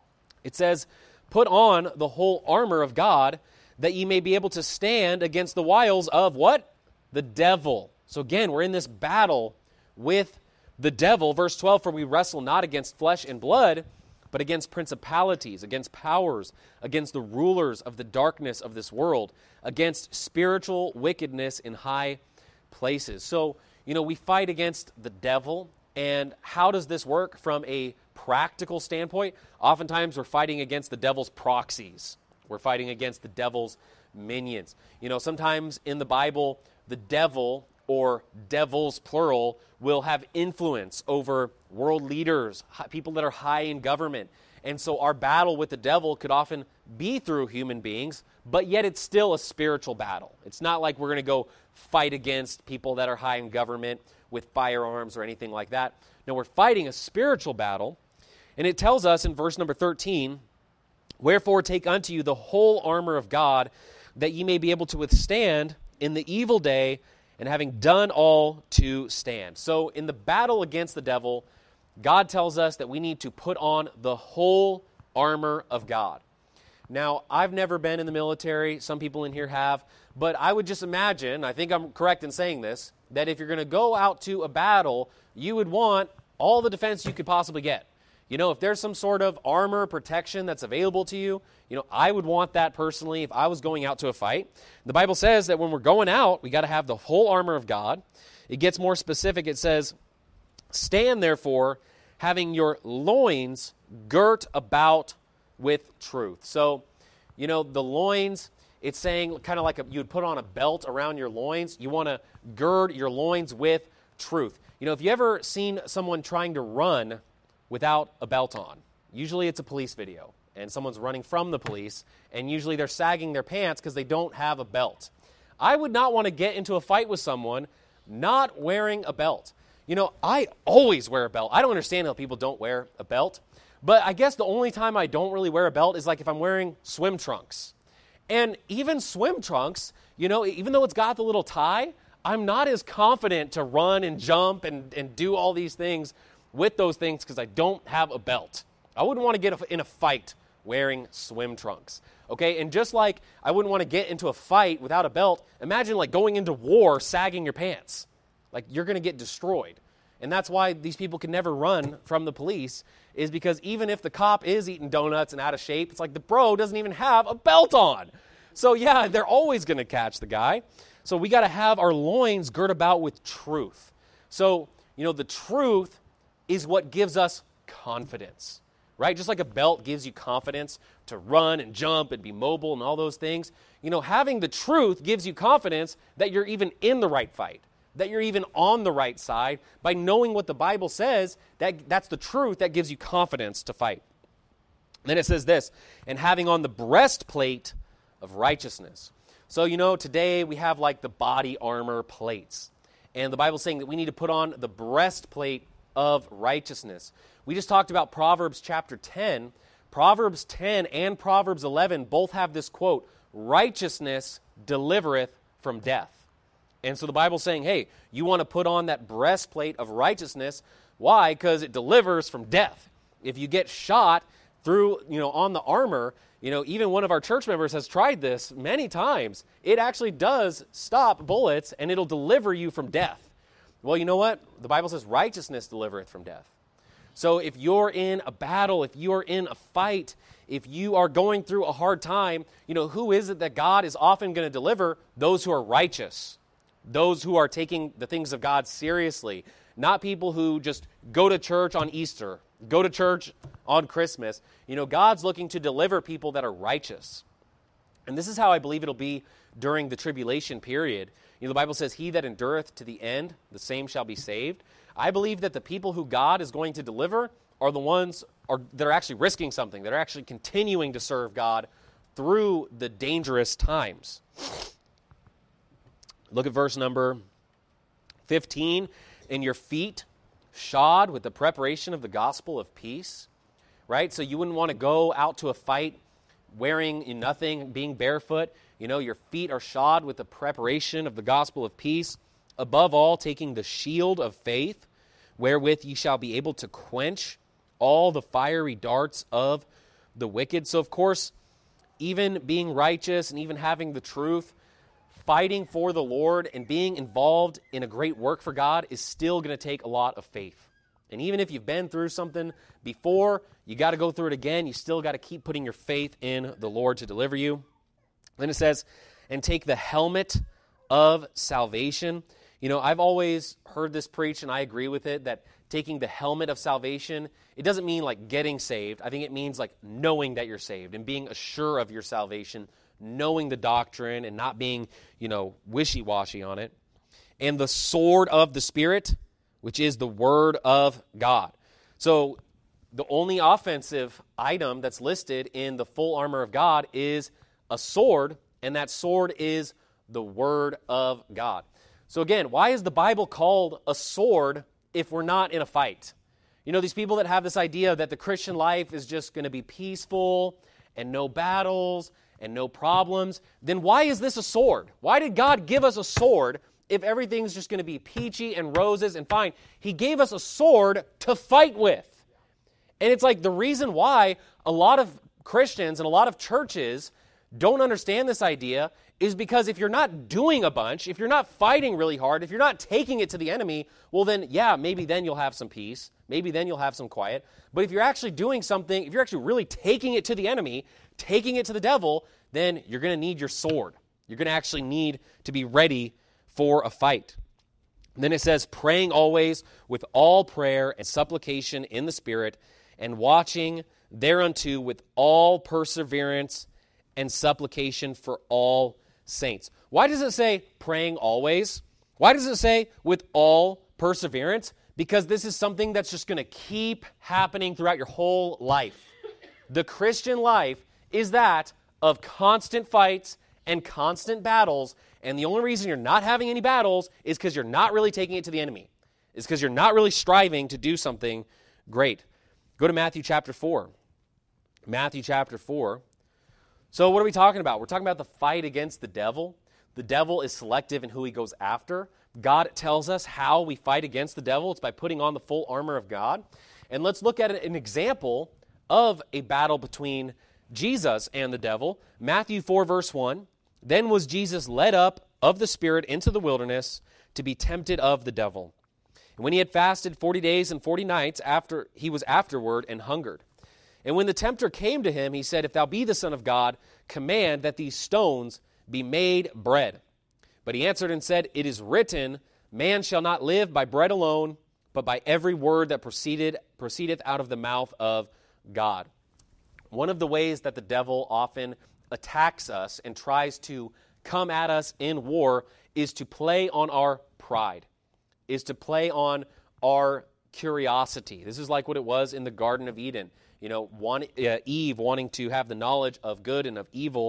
It says, "Put on the whole armor of God, that ye may be able to stand against the wiles of" what? The devil. So again, we're in this battle with the devil. Verse twelve, "For we wrestle not against flesh and blood, but against principalities, against powers, against the rulers of the darkness of this world, against spiritual wickedness in high places." So, you know, we fight against the devil. And how does this work from a practical standpoint? Oftentimes we're fighting against the devil's proxies. We're fighting against the devil's minions. You know, sometimes in the Bible, the devil, or devils plural, will have influence over world leaders, people that are high in government. And so our battle with the devil could often be through human beings, but yet it's still a spiritual battle. It's not like we're going to go fight against people that are high in government with firearms or anything like that. No, we're fighting a spiritual battle. And it tells us in verse number thirteen, "Wherefore take unto you the whole armor of God, that ye may be able to withstand in the evil day, and having done all to stand." So in the battle against the devil, God tells us that we need to put on the whole armor of God. Now, I've never been in the military. Some people in here have. But I would just imagine, I think I'm correct in saying this, that if you're going to go out to a battle, you would want all the defense you could possibly get. You know, if there's some sort of armor protection that's available to you, you know, I would want that personally if I was going out to a fight. The Bible says that when we're going out, we got to have the whole armor of God. It gets more specific. It says, "Stand therefore, having your loins girt about with truth." So, you know, the loins, it's saying kind of like a, you'd put on a belt around your loins. You want to gird your loins with truth. You know, if you ever seen someone trying to run without a belt on, usually it's a police video, and someone's running from the police, and usually they're sagging their pants because they don't have a belt. I would not want to get into a fight with someone not wearing a belt. You know, I always wear a belt. I don't understand how people don't wear a belt, but I guess the only time I don't really wear a belt is like if I'm wearing swim trunks. And even swim trunks, you know, even though it's got the little tie, I'm not as confident to run and jump and, and do all these things with those things because I don't have a belt. I wouldn't want to get in a fight wearing swim trunks. Okay, and just like I wouldn't want to get into a fight without a belt, imagine like going into war sagging your pants. Like you're going to get destroyed. And that's why these people can never run from the police, is because even if the cop is eating donuts and out of shape, it's like the bro doesn't even have a belt on. So yeah, they're always going to catch the guy. So we got to have our loins girt about with truth. So, you know, the truth is what gives us confidence, right? Just like a belt gives you confidence to run and jump and be mobile and all those things. You know, having the truth gives you confidence that you're even in the right fight, that you're even on the right side. By knowing what the Bible says, that that's the truth that gives you confidence to fight. Then it says this, "And having on the breastplate of righteousness." So, you know, today we have like the body armor plates. And the Bible's saying that we need to put on the breastplate of righteousness. We just talked about Proverbs chapter ten. Proverbs ten and Proverbs eleven both have this quote, righteousness delivereth from death. And so the Bible's saying, hey, you want to put on that breastplate of righteousness. Why? Because it delivers from death. If you get shot through, you know, on the armor, you know, even one of our church members has tried this many times. It actually does stop bullets, and it'll deliver you from death. Well, you know what? The Bible says righteousness delivereth from death. So if you're in a battle, if you're in a fight, if you are going through a hard time, you know, who is it that God is often going to deliver? Those who are righteous. Those who are taking the things of God seriously. Not people who just go to church on Easter, go to church on Christmas. You know, God's looking to deliver people that are righteous. And this is how I believe it'll be during the tribulation period. You know, the Bible says, he that endureth to the end, the same shall be saved. I believe that the people who God is going to deliver are the ones are, that are actually risking something, that are actually continuing to serve God through the dangerous times. Look at verse number fifteen. And your feet shod with the preparation of the gospel of peace. Right? So you wouldn't want to go out to a fight wearing nothing, being barefoot. You know, your feet are shod with the preparation of the gospel of peace. Above all, taking the shield of faith, wherewith ye shall be able to quench all the fiery darts of the wicked. So, of course, even being righteous and even having the truth, fighting for the Lord and being involved in a great work for God is still going to take a lot of faith. And even if you've been through something before, you got to go through it again. You still got to keep putting your faith in the Lord to deliver you. Then it says, and take the helmet of salvation. You know, I've always heard this preached, and I agree with it, that taking the helmet of salvation, it doesn't mean like getting saved. I think it means like knowing that you're saved and being assured of your salvation, knowing the doctrine and not being, you know, wishy-washy on it. And the sword of the Spirit, which is the word of God. So the only offensive item that's listed in the full armor of God is a sword, and that sword is the word of God. So again, why is the Bible called a sword if we're not in a fight? You know, these people that have this idea that the Christian life is just going to be peaceful and no battles and no problems, then why is this a sword? Why did God give us a sword if everything's just going to be peachy and roses and fine? He gave us a sword to fight with. And it's like the reason why a lot of Christians and a lot of churches don't understand this idea is because if you're not doing a bunch, if you're not fighting really hard, if you're not taking it to the enemy, well then, yeah, maybe then you'll have some peace. Maybe then you'll have some quiet. But if you're actually doing something, if you're actually really taking it to the enemy, taking it to the devil, then you're going to need your sword. You're going to actually need to be ready for a fight. And then it says, praying always with all prayer and supplication in the Spirit, and watching thereunto with all perseverance and supplication for all saints. Why does it say praying always? Why does it say with all perseverance? Because this is something that's just going to keep happening throughout your whole life. The Christian life is that of constant fights and constant battles, and the only reason you're not having any battles is because you're not really taking it to the enemy. It's because you're not really striving to do something great. Go to Matthew chapter four. Matthew chapter four. So what are we talking about? We're talking about the fight against the devil. The devil is selective in who he goes after. God tells us how we fight against the devil. It's by putting on the full armor of God. And let's look at an example of a battle between Jesus and the devil. Matthew four, verse one. Then was Jesus led up of the Spirit into the wilderness to be tempted of the devil. And when he had fasted forty days and forty nights, after he was afterward and hungered. And when the tempter came to him, he said, if thou be the Son of God, command that these stones be made bread. But he answered and said, it is written, man shall not live by bread alone, but by every word that proceeded proceedeth out of the mouth of God. One of the ways that the devil often attacks us and tries to come at us in war is to play on our pride, is to play on our curiosity. This is like what it was in the Garden of Eden. You know, one, uh, Eve wanting to have the knowledge of good and of evil.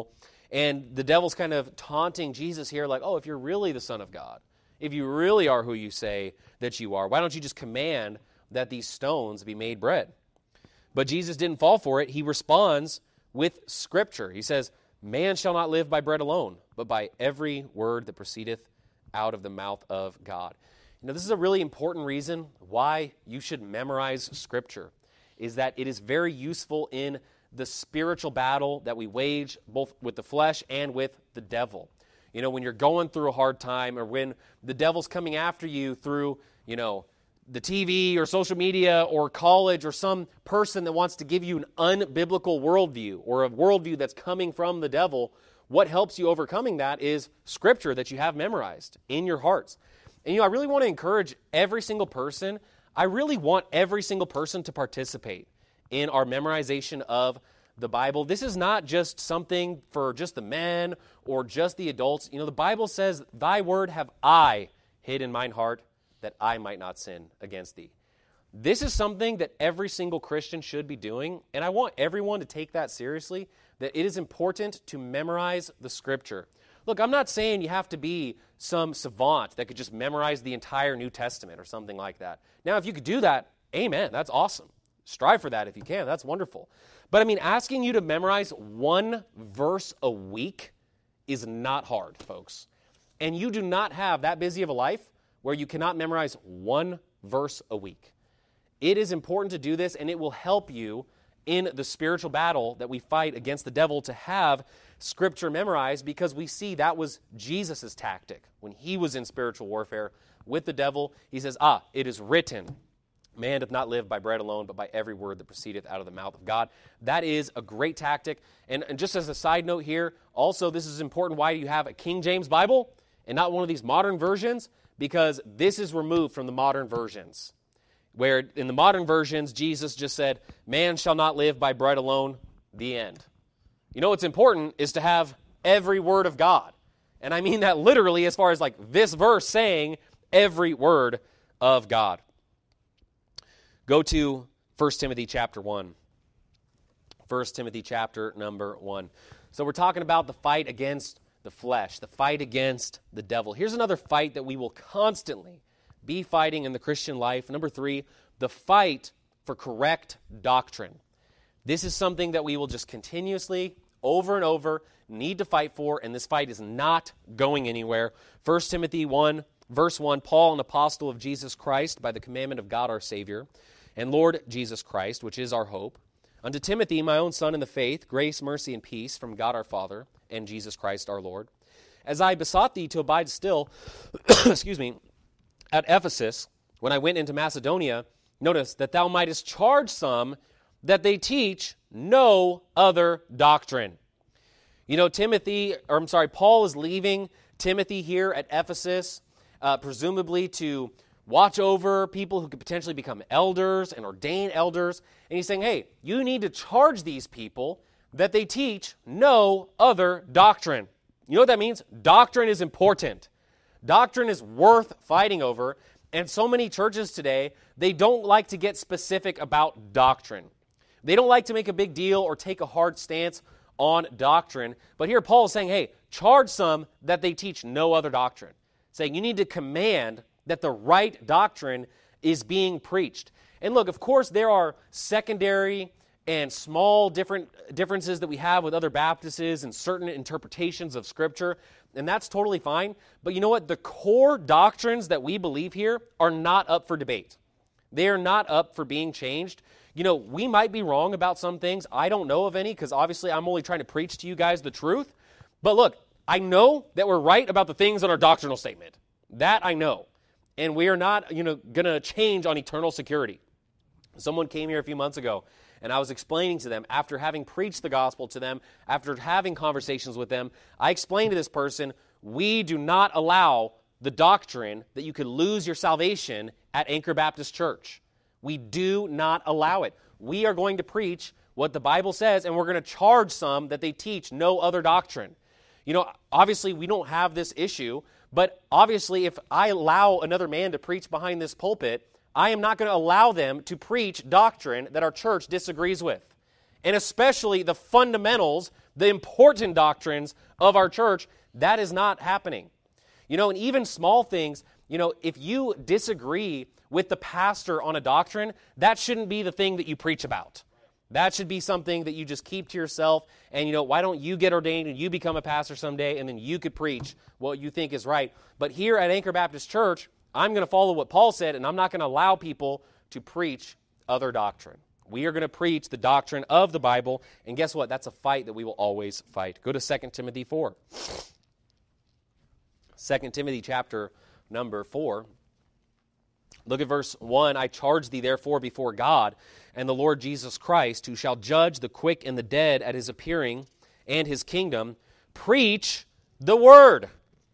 And the devil's kind of taunting Jesus here, like, oh, if you're really the Son of God, if you really are who you say that you are, why don't you just command that these stones be made bread? But Jesus didn't fall for it. He responds with Scripture. He says, man shall not live by bread alone, but by every word that proceedeth out of the mouth of God. You know, this is a really important reason why you should memorize Scripture, is that it is very useful in the spiritual battle that we wage both with the flesh and with the devil. You know, when you're going through a hard time, or when the devil's coming after you through, you know, the T V or social media or college or some person that wants to give you an unbiblical worldview or a worldview that's coming from the devil, what helps you overcoming that is Scripture that you have memorized in your hearts. And, you know, I really want to encourage every single person, I really want every single person to participate in our memorization of the Bible. This is not just something for just the men or just the adults. You know, the Bible says, thy word have I hid in mine heart, that I might not sin against thee. This is something that every single Christian should be doing, and I want everyone to take that seriously, that it is important to memorize the Scripture. Look, I'm not saying you have to be some savant that could just memorize the entire New Testament or something like that. Now, if you could do that, amen, that's awesome. Strive for that if you can, that's wonderful. But I mean, asking you to memorize one verse a week is not hard, folks. And you do not have that busy of a life where you cannot memorize one verse a week. It is important to do this, and it will help you in the spiritual battle that we fight against the devil to have Scripture memorized, because we see that was Jesus' tactic when he was in spiritual warfare with the devil. He says, ah, it is written, man doth not live by bread alone, but by every word that proceedeth out of the mouth of God. That is a great tactic. And, and just as a side note here, also this is important why you have a King James Bible and not one of these modern versions, because this is removed from the modern versions, where in the modern versions, Jesus just said, man shall not live by bread alone, the end. You know what's important is to have every word of God. And I mean that literally as far as like this verse saying every word of God. Go to First Timothy chapter one. First Timothy chapter number one. So we're talking about the fight against the flesh, the fight against the devil. Here's another fight that we will constantly be fighting in the Christian life. Number three, the fight for correct doctrine. This is something that we will just continuously, over and over, need to fight for, and this fight is not going anywhere. First Timothy one, verse one, Paul, an apostle of Jesus Christ, by the commandment of God our Savior, and Lord Jesus Christ, which is our hope, unto Timothy, my own son in the faith, grace, mercy, and peace from God our Father and Jesus Christ our Lord. As I besought thee to abide still, excuse me, at Ephesus, when I went into Macedonia, notice that thou mightest charge some that they teach no other doctrine. You know, Timothy, or I'm sorry, Paul is leaving Timothy here at Ephesus, uh, presumably to watch over people who could potentially become elders and ordain elders. And he's saying, hey, you need to charge these people that they teach no other doctrine. You know what that means? Doctrine is important. Doctrine is worth fighting over. And so many churches today, they don't like to get specific about doctrine. They don't like to make a big deal or take a hard stance on doctrine. But here Paul is saying, hey, charge some that they teach no other doctrine. Saying you need to command that the right doctrine is being preached. And look, of course, there are secondary and small different differences that we have with other Baptists and certain interpretations of Scripture, and that's totally fine. But you know what? The core doctrines that we believe here are not up for debate. They are not up for being changed. You know, we might be wrong about some things. I don't know of any, because obviously I'm only trying to preach to you guys the truth. But look, I know that we're right about the things on our doctrinal statement. That I know. And we are not, you know, going to change on eternal security. Someone came here a few months ago, and I was explaining to them, after having preached the gospel to them, after having conversations with them, I explained to this person, we do not allow the doctrine that you could lose your salvation at Anchor Baptist Church. We do not allow it. We are going to preach what the Bible says, and we're going to charge some that they teach no other doctrine. You know, obviously we don't have this issue, but obviously if I allow another man to preach behind this pulpit, I am not going to allow them to preach doctrine that our church disagrees with. And especially the fundamentals the important doctrines of our church, that is not happening. You know, and even small things, you know, if you disagree with the pastor on a doctrine, that shouldn't be the thing that you preach about. That should be something that you just keep to yourself. And, you know, why don't you get ordained and you become a pastor someday, and then you could preach what you think is right. But here at Anchor Baptist Church, I'm going to follow what Paul said, and I'm not going to allow people to preach other doctrine. We are going to preach the doctrine of the Bible, and guess what? That's a fight that we will always fight. Go to Second Timothy four. Second Timothy chapter number four. Look at verse one. I charge thee therefore before God and the Lord Jesus Christ, who shall judge the quick and the dead at his appearing and his kingdom, preach the word.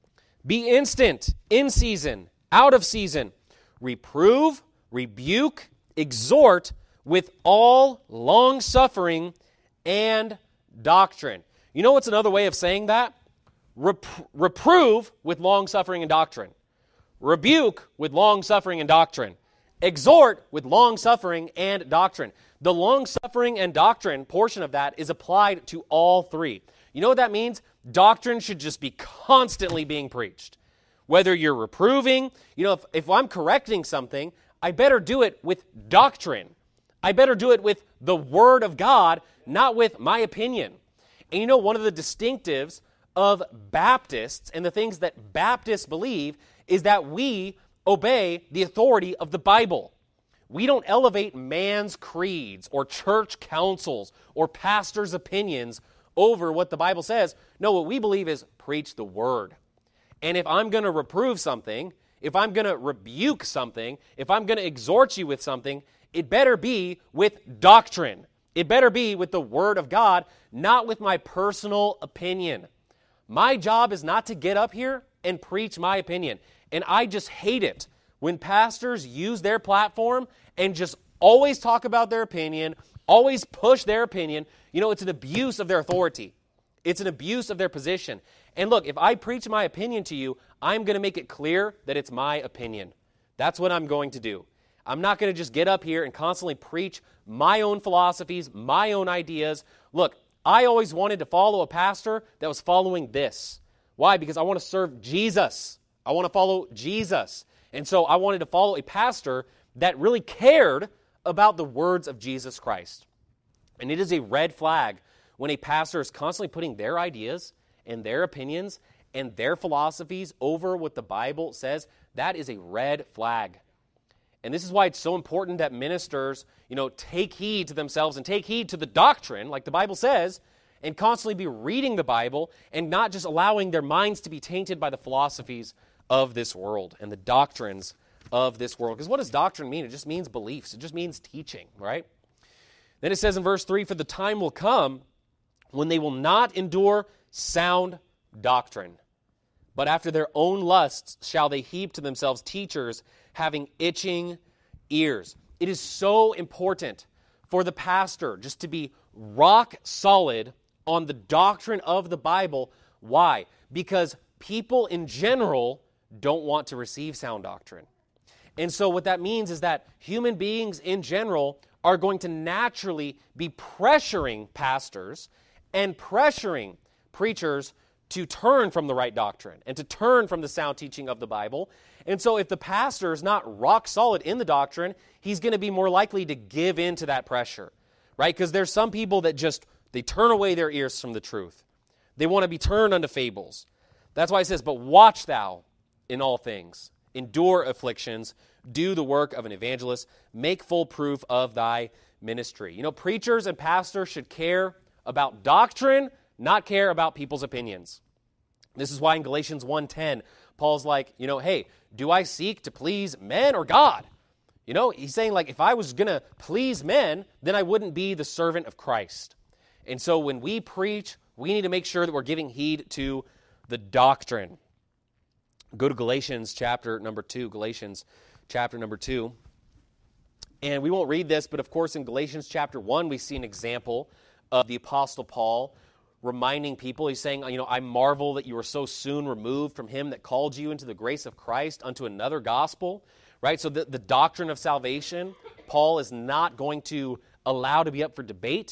Be instant, in season, out of season. Reprove, rebuke, exhort with all long-suffering and doctrine. You know what's another way of saying that? Rep- reprove with long-suffering and doctrine. Rebuke with long-suffering and doctrine. Exhort with long-suffering and doctrine. The long-suffering and doctrine portion of that is applied to all three. You know what that means? Doctrine should just be constantly being preached. Whether you're reproving, you know, if, if I'm correcting something, I better do it with doctrine. I better do it with the Word of God, not with my opinion. And you know, one of the distinctives of Baptists and the things that Baptists believe is that we obey the authority of the Bible. We don't elevate man's creeds or church councils or pastors' opinions over what the Bible says. No, what we believe is preach the Word. And if I'm going to reprove something, if I'm going to rebuke something, if I'm going to exhort you with something, it better be with doctrine. It better be with the Word of God, not with my personal opinion. My job is not to get up here and preach my opinion. And I just hate it when pastors use their platform and just always talk about their opinion, always push their opinion. You know, it's an abuse of their authority. It's an abuse of their position. And look, if I preach my opinion to you, I'm going to make it clear that it's my opinion. That's what I'm going to do. I'm not going to just get up here and constantly preach my own philosophies, my own ideas. Look, I always wanted to follow a pastor that was following this. Why? Because I want to serve Jesus. I want to follow Jesus. And so I wanted to follow a pastor that really cared about the words of Jesus Christ. And it is a red flag when a pastor is constantly putting their ideas and their opinions and their philosophies over what the Bible says. That is a red flag. And this is why it's so important that ministers, you know, take heed to themselves and take heed to the doctrine, like the Bible says, and constantly be reading the Bible and not just allowing their minds to be tainted by the philosophies of this world and the doctrines of this world. Because what does doctrine mean? It just means beliefs. It just means teaching, right? Then it says in verse three, for the time will come when they will not endure sound doctrine, but after their own lusts shall they heap to themselves teachers having itching ears. It is so important for the pastor just to be rock solid on the doctrine of the Bible. Why? Because people in general don't want to receive sound doctrine. And so what that means is that human beings in general are going to naturally be pressuring pastors and pressuring preachers to turn from the right doctrine and to turn from the sound teaching of the Bible. And so if the pastor is not rock solid in the doctrine, he's going to be more likely to give in to that pressure, right? Because there's some people that just, they turn away their ears from the truth. They want to be turned unto fables. That's why it says, but watch thou in all things, endure afflictions, do the work of an evangelist, make full proof of thy ministry. You know, preachers and pastors should care about doctrine, not care about people's opinions. This is why in Galatians one ten, Paul's like, you know, hey, do I seek to please men or God? You know, he's saying like, if I was going to please men, then I wouldn't be the servant of Christ. And so when we preach, we need to make sure that we're giving heed to the doctrine. Go to Galatians chapter number two, Galatians chapter number two. And we won't read this, but of course in Galatians chapter one, we see an example of the Apostle Paul reminding people. He's saying, you know, I marvel that you were so soon removed from him that called you into the grace of Christ unto another gospel, right? So the, the doctrine of salvation, Paul is not going to allow to be up for debate.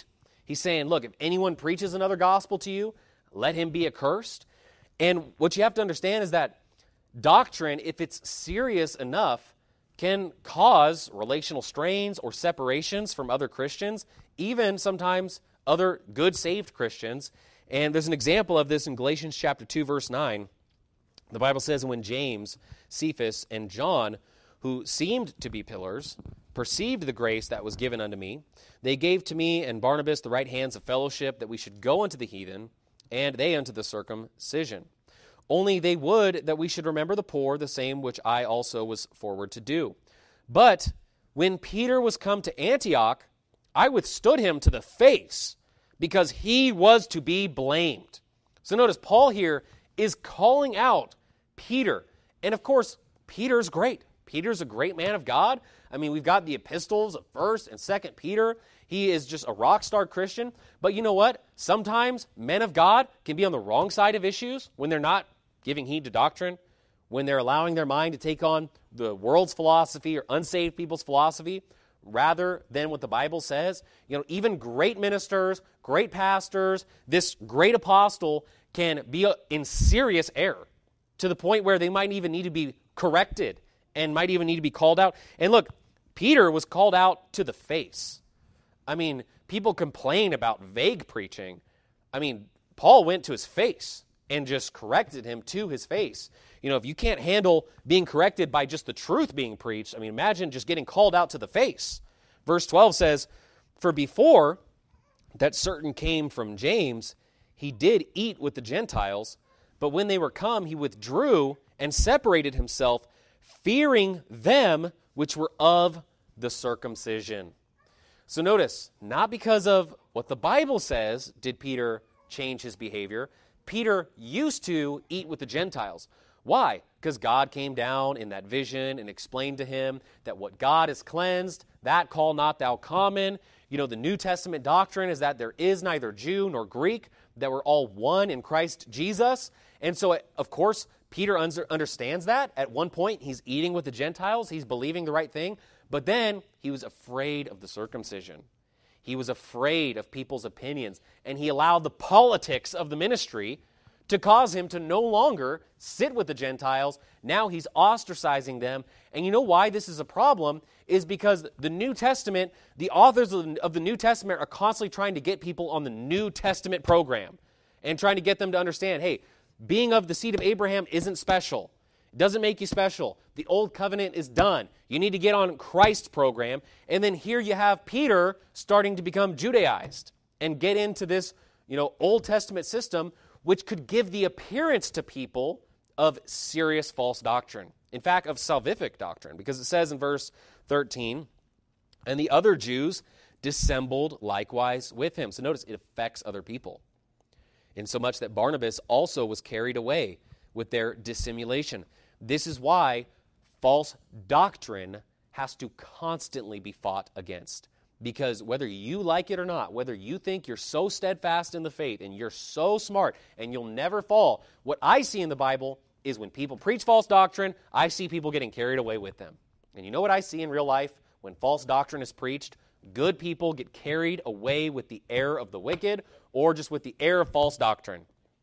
He's saying, look, if anyone preaches another gospel to you, let him be accursed. And what you have to understand is that doctrine, if it's serious enough, can cause relational strains or separations from other Christians, even sometimes other good saved Christians. And there's an example of this in Galatians chapter two, verse nine. The Bible says, when James, Cephas, and John, who seemed to be pillars, perceived the grace that was given unto me, they gave to me and Barnabas the right hands of fellowship, that we should go unto the heathen, and they unto the circumcision. Only they would that we should remember the poor, the same which I also was forward to do. But when Peter was come to Antioch, I withstood him to the face, because he was to be blamed. So notice, Paul here is calling out Peter. And of course, Peter's great. Peter's a great man of God. I mean, we've got the epistles of First and Second Peter. He is just a rock star Christian. But you know what? Sometimes men of God can be on the wrong side of issues when they're not giving heed to doctrine, when they're allowing their mind to take on the world's philosophy or unsaved people's philosophy rather than what the Bible says. You know, even great ministers, great pastors, this great apostle can be in serious error to the point where they might even need to be corrected and might even need to be called out. And look, Peter was called out to the face. I mean, people complain about vague preaching. I mean, Paul went to his face and just corrected him to his face. You know, if you can't handle being corrected by just the truth being preached, I mean, imagine just getting called out to the face. Verse twelve says, for before that certain came from James, he did eat with the Gentiles, but when they were come, he withdrew and separated himself, fearing them which were of the circumcision. So notice, not because of what the Bible says did Peter change his behavior. Peter used to eat with the Gentiles. Why? Because God came down in that vision and explained to him that what God has cleansed, that call not thou common. You know, the New Testament doctrine is that there is neither Jew nor Greek, that we're all one in Christ Jesus. And so, of course, Peter understands that. At one point, he's eating with the Gentiles. He's believing the right thing. But then he was afraid of the circumcision. He was afraid of people's opinions. And he allowed the politics of the ministry to cause him to no longer sit with the Gentiles. Now he's ostracizing them. And you know why this is a problem? Is because the New Testament, the authors of the New Testament are constantly trying to get people on the New Testament program and trying to get them to understand, hey, being of the seed of Abraham isn't special. It doesn't make you special. The old covenant is done. You need to get on Christ's program. And then here you have Peter starting to become Judaized and get into this, you know, Old Testament system, which could give the appearance to people of serious false doctrine. In fact, of salvific doctrine, because it says in verse thirteen, and the other Jews dissembled likewise with him. So notice, it affects other people. Insomuch that Barnabas also was carried away with their dissimulation. This is why false doctrine has to constantly be fought against. Because whether you like it or not, whether you think you're so steadfast in the faith and you're so smart and you'll never fall, what I see in the Bible is when people preach false doctrine, I see people getting carried away with them. And you know what I see in real life when false doctrine is preached? Good people get carried away with the error of the wicked or just with the error of false doctrine.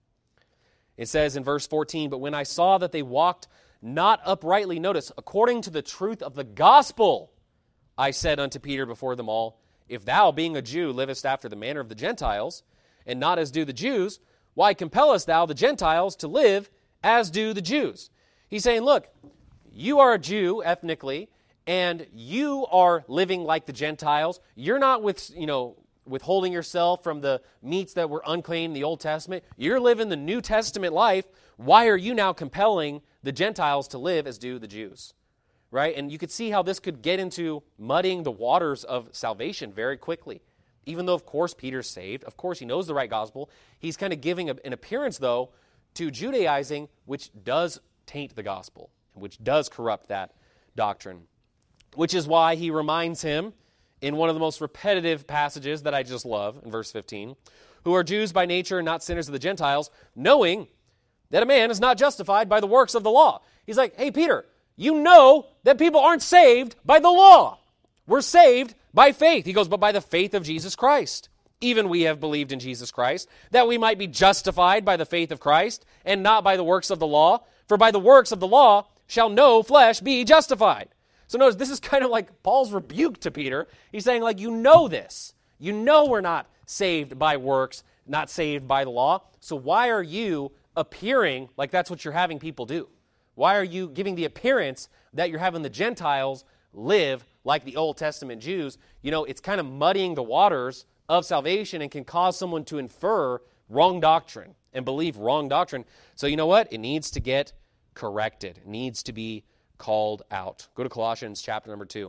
It says in verse fourteen, but when I saw that they walked not uprightly, notice, according to the truth of the gospel, I said unto Peter before them all, if thou, being a Jew, livest after the manner of the Gentiles, and not as do the Jews, why compellest thou the Gentiles to live as do the Jews? He's saying, look, you are a Jew ethnically, and you are living like the Gentiles. You're not with, you know, withholding yourself from the meats that were unclean in the Old Testament. You're living the New Testament life. Why are you now compelling the Gentiles to live as do the Jews? Right? And you could see how this could get into muddying the waters of salvation very quickly. Even though, of course, Peter's saved. Of course, he knows the right gospel. He's kind of giving a, an appearance, though, to Judaizing, which does taint the gospel, which does corrupt that doctrine. Which is why he reminds him in one of the most repetitive passages that I just love, in verse fifteen, who are Jews by nature and not sinners of the Gentiles, knowing that a man is not justified by the works of the law. He's like, hey, Peter, you know that people aren't saved by the law. We're saved by faith. He goes, but by the faith of Jesus Christ. even we have believed in Jesus Christ, that we might be justified by the faith of Christ, and not by the works of the law. For by the works of the law shall no flesh be justified. So notice, this is kind of like Paul's rebuke to Peter. He's saying, like, you know this. You know we're not saved by works, not saved by the law. So why are you appearing like that's what you're having people do? Why are you giving the appearance that you're having the Gentiles live like the Old Testament Jews? You know, it's kind of muddying the waters of salvation and can cause someone to infer wrong doctrine and believe wrong doctrine. So you know what? It needs to get corrected. It needs to be called out. Go to Colossians chapter number two.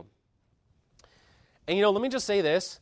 And you know, let me just say this.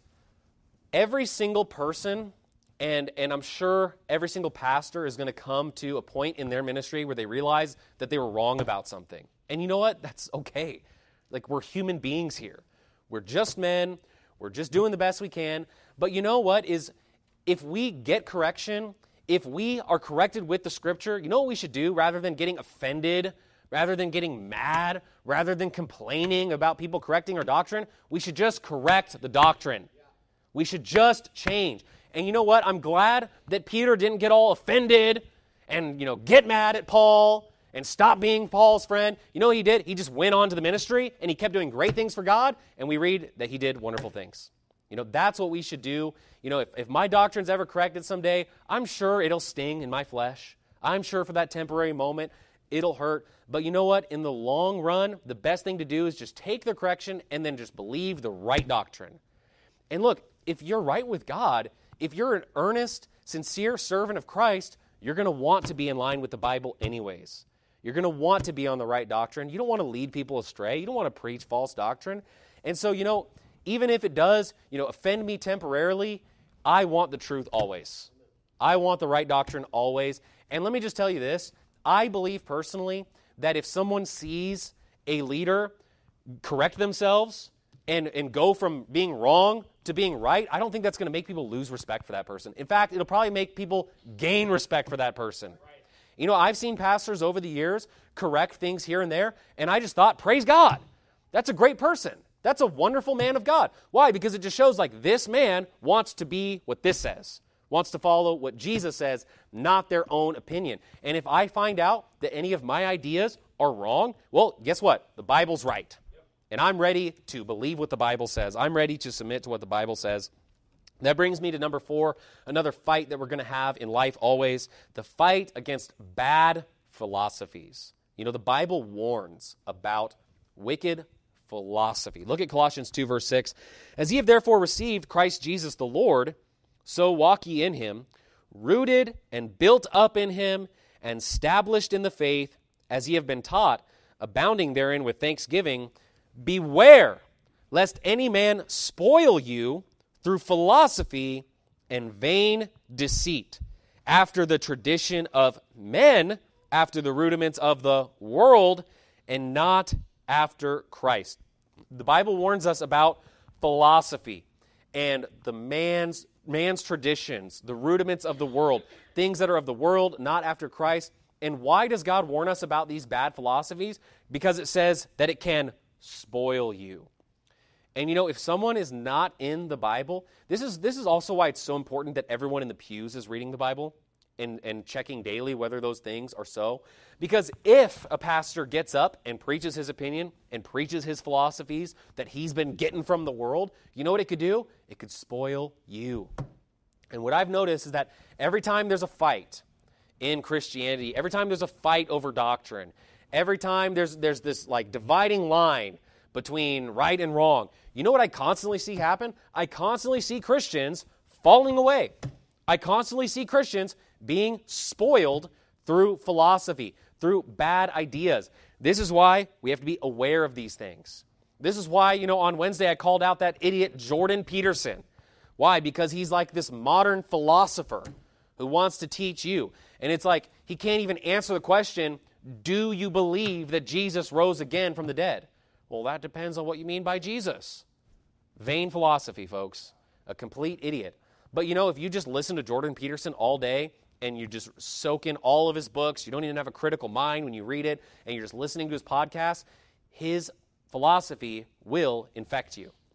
Every single person, and, and I'm sure every single pastor is going to come to a point in their ministry where they realize that they were wrong about something. And you know what? That's okay. Like, we're human beings here. We're just men. We're just doing the best we can. But you know what is, if we get correction, if we are corrected with the Scripture, you know what we should do rather than getting offended, rather than getting mad, rather than complaining about people correcting our doctrine? We should just correct the doctrine. We should just change. And you know what? I'm glad that Peter didn't get all offended and, you know, get mad at Paul and stop being Paul's friend. You know what he did? He just went on to the ministry and he kept doing great things for God, and we read that he did wonderful things. You know, that's what we should do. You know, if, if my doctrine's ever corrected someday, I'm sure it'll sting in my flesh. I'm sure for that temporary moment, it'll hurt. But you know what? In the long run, the best thing to do is just take the correction and then just believe the right doctrine. And look, if you're right with God, if you're an earnest, sincere servant of Christ, you're going to want to be in line with the Bible anyways. You're going to want to be on the right doctrine. You don't want to lead people astray. You don't want to preach false doctrine. And so, you know, even if it does, you know, offend me temporarily, I want the truth always. I want the right doctrine always. And let me just tell you this. I believe personally that if someone sees a leader correct themselves and, and go from being wrong to being right, I don't think that's going to make people lose respect for that person. In fact, it'll probably make people gain respect for that person. Right. You know, I've seen pastors over the years correct things here and there, and I just thought, praise God. That's a great person. That's a wonderful man of God. Why? Because it just shows like this man wants to be what this says, wants to follow what Jesus says, not their own opinion. And if I find out that any of my ideas are wrong, well, guess what? The Bible's right. And I'm ready to believe what the Bible says. I'm ready to submit to what the Bible says. That brings me to number four, another fight that we're going to have in life always, the fight against bad philosophies. You know, the Bible warns about wicked philosophy. Look at Colossians two, verse six. As ye have therefore received Christ Jesus the Lord, so walk ye in him, rooted and built up in him, and established in the faith, as ye have been taught, abounding therein with thanksgiving. Beware, lest any man spoil you through philosophy and vain deceit, after the tradition of men, after the rudiments of the world, and not after Christ. The Bible warns us about philosophy and the man's man's traditions, the rudiments of the world, things that are of the world, not after Christ. And why does God warn us about these bad philosophies? Because it says that it can spoil you. And you know, if someone is not in the Bible, this is this is also why it's so important that everyone in the pews is reading the Bible and, and checking daily whether those things are so. Because if a pastor gets up and preaches his opinion and preaches his philosophies that he's been getting from the world, you know what it could do? It could spoil you. And what I've noticed is that every time there's a fight in Christianity, every time there's a fight over doctrine, every time there's there's this like dividing line between right and wrong, you know what I constantly see happen? I constantly see Christians falling away. I constantly see Christians being spoiled through philosophy, through bad ideas. This is why we have to be aware of these things. This is why, you know, on Wednesday I called out that idiot Jordan Peterson. Why? Because he's like this modern philosopher who wants to teach you. And it's like he can't even answer the question, do you believe that Jesus rose again from the dead? Well, that depends on what you mean by Jesus. Vain philosophy, folks. A complete idiot. But you know, if you just listen to Jordan Peterson all day and you just soak in all of his books, you don't even have a critical mind when you read it, and you're just listening to his podcast, his philosophy will infect you.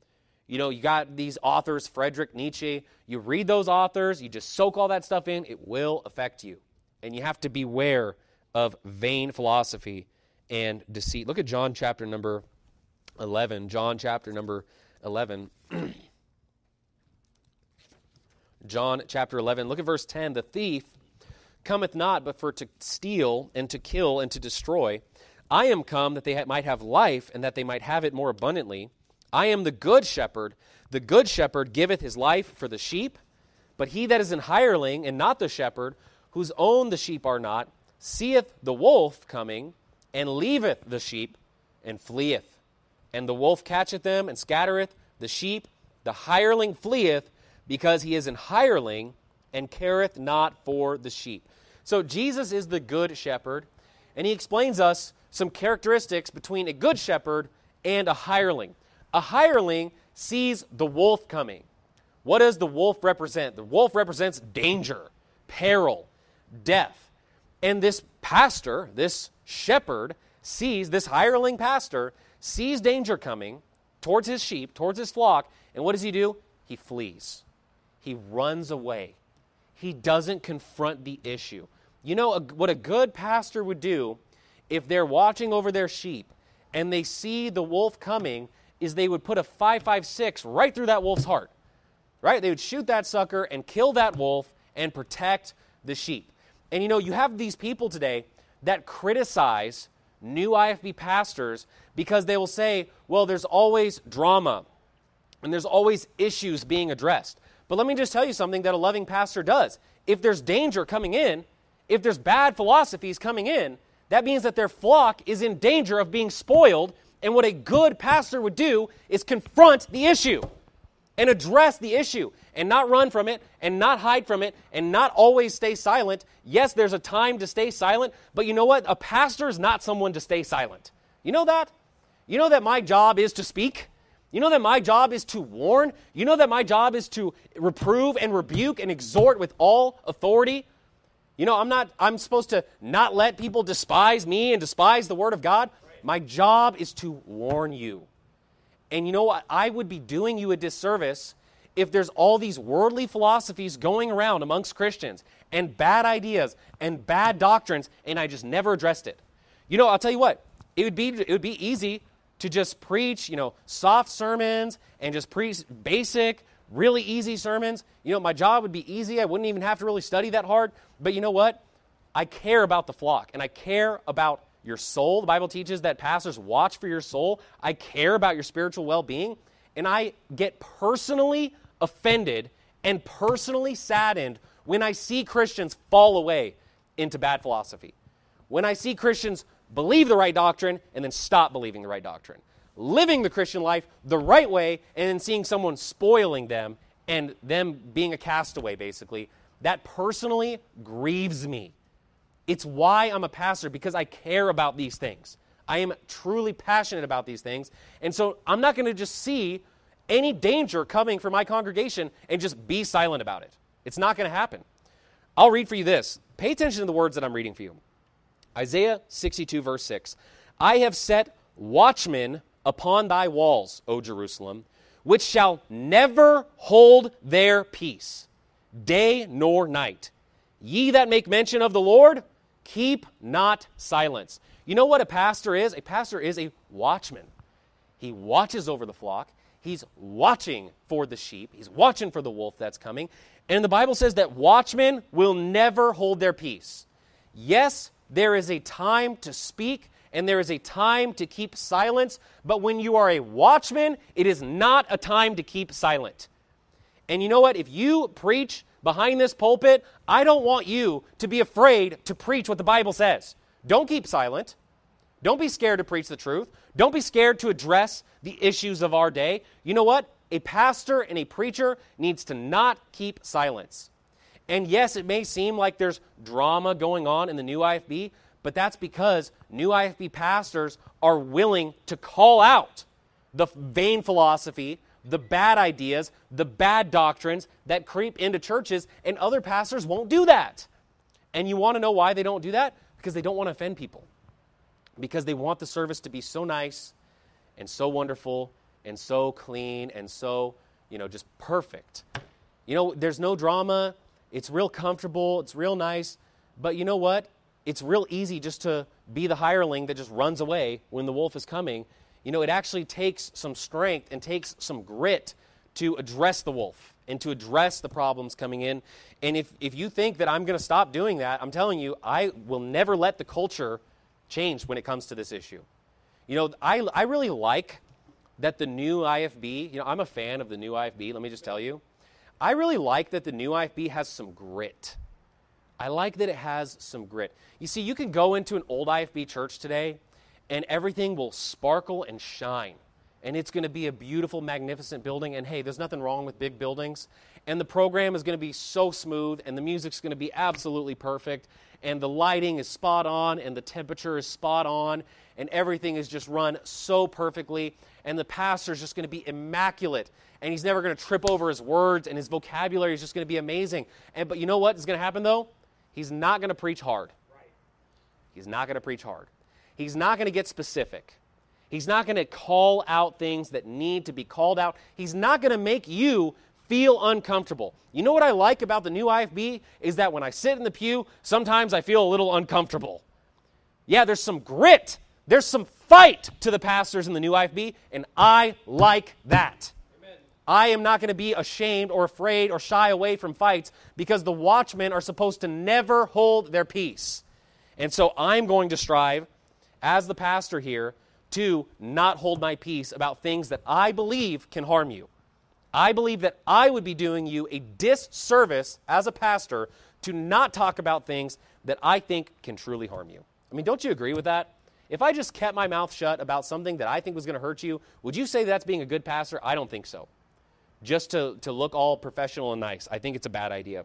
You know, you got these authors, Friedrich Nietzsche. You read those authors, you just soak all that stuff in, it will affect you. And you have to beware of vain philosophy and deceit. Look at John chapter number eleven. John chapter number eleven. John chapter eleven. Look at verse ten. The thief cometh not but for to steal and to kill and to destroy. I am come that they ha- might have life and that they might have it more abundantly. I am the good shepherd. The good shepherd giveth his life for the sheep. But he that is an hireling and not the shepherd, whose own the sheep are not, seeth the wolf coming, and leaveth the sheep, and fleeth. And the wolf catcheth them, and scattereth the sheep. The hireling fleeth, because he is an hireling, and careth not for the sheep. So Jesus is the good shepherd, and he explains us some characteristics between a good shepherd and a hireling. A hireling sees the wolf coming. What does the wolf represent? The wolf represents danger, peril, death. And this pastor, this shepherd, sees, this hireling pastor, sees danger coming towards his sheep, towards his flock, and what does he do? He flees. He runs away. He doesn't confront the issue. You know a, what a good pastor would do if they're watching over their sheep and they see the wolf coming is they would put a five five six right through that wolf's heart. Right? They would shoot that sucker and kill that wolf and protect the sheep. And you know, you have these people today that criticize new I F B pastors because they will say, well, there's always drama and there's always issues being addressed. But let me just tell you something that a loving pastor does. If there's danger coming in, if there's bad philosophies coming in, that means that their flock is in danger of being spoiled. And what a good pastor would do is confront the issue and address the issue and not run from it and not hide from it and not always stay silent. Yes, there's a time to stay silent, but you know what? A pastor is not someone to stay silent. You know that? You know that my job is to speak? You know that my job is to warn? You know that my job is to reprove and rebuke and exhort with all authority? You know, I'm not, I'm supposed to not let people despise me and despise the Word of God. My job is to warn you. And you know what? I would be doing you a disservice if there's all these worldly philosophies going around amongst Christians and bad ideas and bad doctrines, and I just never addressed it. You know, I'll tell you what. It would be it would be easy to just preach, you know, soft sermons and just preach basic, really easy sermons. You know, my job would be easy. I wouldn't even have to really study that hard. But you know what? I care about the flock, and I care about your soul. The Bible teaches that pastors watch for your soul. I care about your spiritual well-being, and I get personally offended and personally saddened when I see Christians fall away into bad philosophy. When I see Christians believe the right doctrine and then stop believing the right doctrine. Living the Christian life the right way and then seeing someone spoiling them and them being a castaway, basically. That personally grieves me. It's why I'm a pastor, because I care about these things. I am truly passionate about these things. And so I'm not going to just see any danger coming for my congregation and just be silent about it. It's not going to happen. I'll read for you this. Pay attention to the words that I'm reading for you. Isaiah sixty-two, verse six. I have set watchmen upon thy walls, O Jerusalem, which shall never hold their peace, day nor night. Ye that make mention of the Lord, keep not silence. You know what a pastor is? A pastor is a watchman. He watches over the flock. He's watching for the sheep. He's watching for the wolf that's coming. And the Bible says that watchmen will never hold their peace. Yes, there is a time to speak, and there is a time to keep silence. But when you are a watchman, it is not a time to keep silent. And you know what? If you preach behind this pulpit, I don't want you to be afraid to preach what the Bible says. Don't keep silent. Don't be scared to preach the truth. Don't be scared to address the issues of our day. You know what? A pastor and a preacher needs to not keep silence. And yes, it may seem like there's drama going on in the new I F B, but that's because new I F B pastors are willing to call out the vain philosophy, the bad ideas, the bad doctrines that creep into churches, and other pastors won't do that. And you want to know why they don't do that? Because they don't want to offend people. Because they want the service to be so nice and so wonderful and so clean and so, you know, just perfect. You know, there's no drama. It's real comfortable. It's real nice. But you know what? It's real easy just to be the hireling that just runs away when the wolf is coming. You know, it actually takes some strength and takes some grit to address the wolf and to address the problems coming in. And if, if you think that I'm going to stop doing that, I'm telling you, I will never let the culture change when it comes to this issue. You know, I, I really like that the new I F B, you know, I'm a fan of the new I F B, let me just tell you. I really like that the new I F B has some grit. I like that it has some grit. You see, you can go into an old I F B church today, and everything will sparkle and shine. And it's going to be a beautiful, magnificent building. And hey, there's nothing wrong with big buildings. And the program is going to be so smooth, and the music's going to be absolutely perfect. And the lighting is spot on, and the temperature is spot on, and everything is just run so perfectly. And the pastor's just going to be immaculate. And he's never going to trip over his words, and his vocabulary is just going to be amazing. And but you know what is going to happen, though? He's not going to preach hard. He's not going to preach hard. He's not going to get specific. He's not going to call out things that need to be called out. He's not going to make you feel uncomfortable. You know what I like about the new I F B is that when I sit in the pew, sometimes I feel a little uncomfortable. Yeah, there's some grit. There's some fight to the pastors in the new I F B, and I like that. Amen. I am not going to be ashamed or afraid or shy away from fights because the watchmen are supposed to never hold their peace. And so I'm going to strive as the pastor here to not hold my peace about things that I believe can harm you. I believe that I would be doing you a disservice as a pastor to not talk about things that I think can truly harm you. I mean, don't you agree with that? If I just kept my mouth shut about something that I think was going to hurt you, would you say that's being a good pastor? I don't think so. Just to, to look all professional and nice, I think it's a bad idea.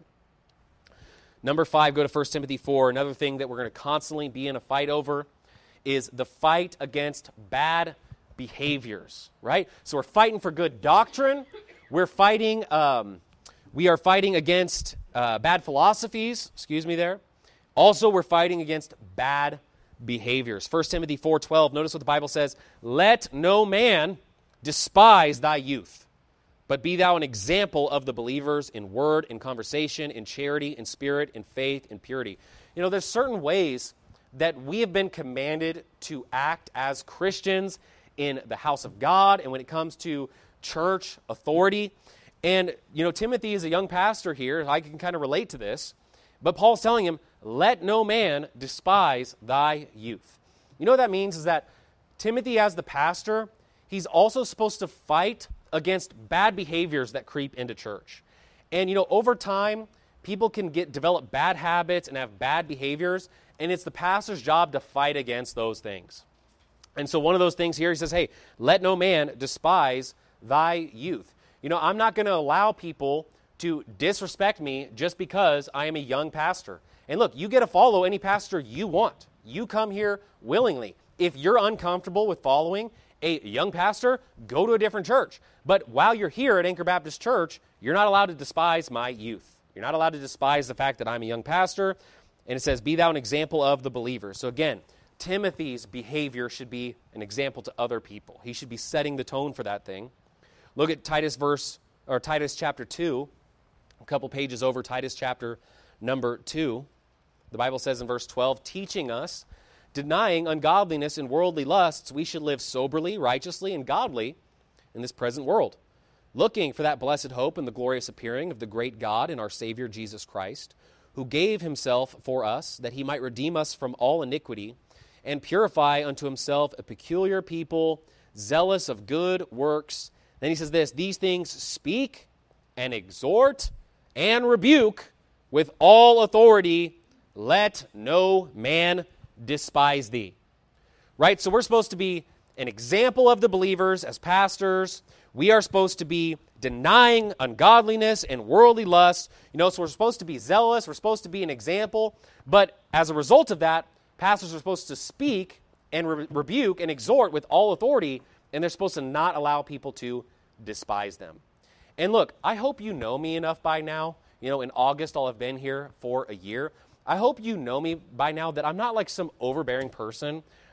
Number five, go to First Timothy four. Another thing that we're going to constantly be in a fight over is the fight against bad behaviors, right? So we're fighting for good doctrine. We're fighting, um, we are fighting against uh, bad philosophies, excuse me there. Also, we're fighting against bad behaviors. First Timothy four twelve, notice what the Bible says, "Let no man despise thy youth, but be thou an example of the believers in word, in conversation, in charity, in spirit, in faith, in purity." You know, there's certain ways that we have been commanded to act as Christians in the house of God and when it comes to church authority. And, you know, Timothy is a young pastor here. I can kind of relate to this. But Paul's telling him, let no man despise thy youth. You know what that means is that Timothy, as the pastor, he's also supposed to fight against bad behaviors that creep into church. And, you know, over time, people can get develop bad habits and have bad behaviors, and it's the pastor's job to fight against those things. And so one of those things here, he says, hey, let no man despise thy youth. You know, I'm not going to allow people to disrespect me just because I am a young pastor. And look, you get to follow any pastor you want. You come here willingly. If you're uncomfortable with following a young pastor, go to a different church. But while you're here at Anchor Baptist Church, you're not allowed to despise my youth. You're not allowed to despise the fact that I'm a young pastor. And it says, be thou an example of the believers. So again, Timothy's behavior should be an example to other people. He should be setting the tone for that thing. Look at Titus verse, or Titus chapter two, a couple pages over, Titus chapter number two. The Bible says in verse twelve, teaching us, denying ungodliness and worldly lusts, we should live soberly, righteously, and godly in this present world, looking for that blessed hope and the glorious appearing of the great God and our Savior Jesus Christ, who gave himself for us, that he might redeem us from all iniquity, and purify unto himself a peculiar people, zealous of good works. Then he says this, these things speak and exhort and rebuke with all authority. Let no man despise thee. Right? So we're supposed to be an example of the believers as pastors. We are supposed to be denying ungodliness and worldly lust. You know, so we're supposed to be zealous. We're supposed to be an example. But as a result of that, pastors are supposed to speak and re- rebuke and exhort with all authority, and they're supposed to not allow people to despise them. And look, I hope you know me enough by now. You know, in August, I'll have been here for a year. I hope you know me by now that I'm not like some overbearing person.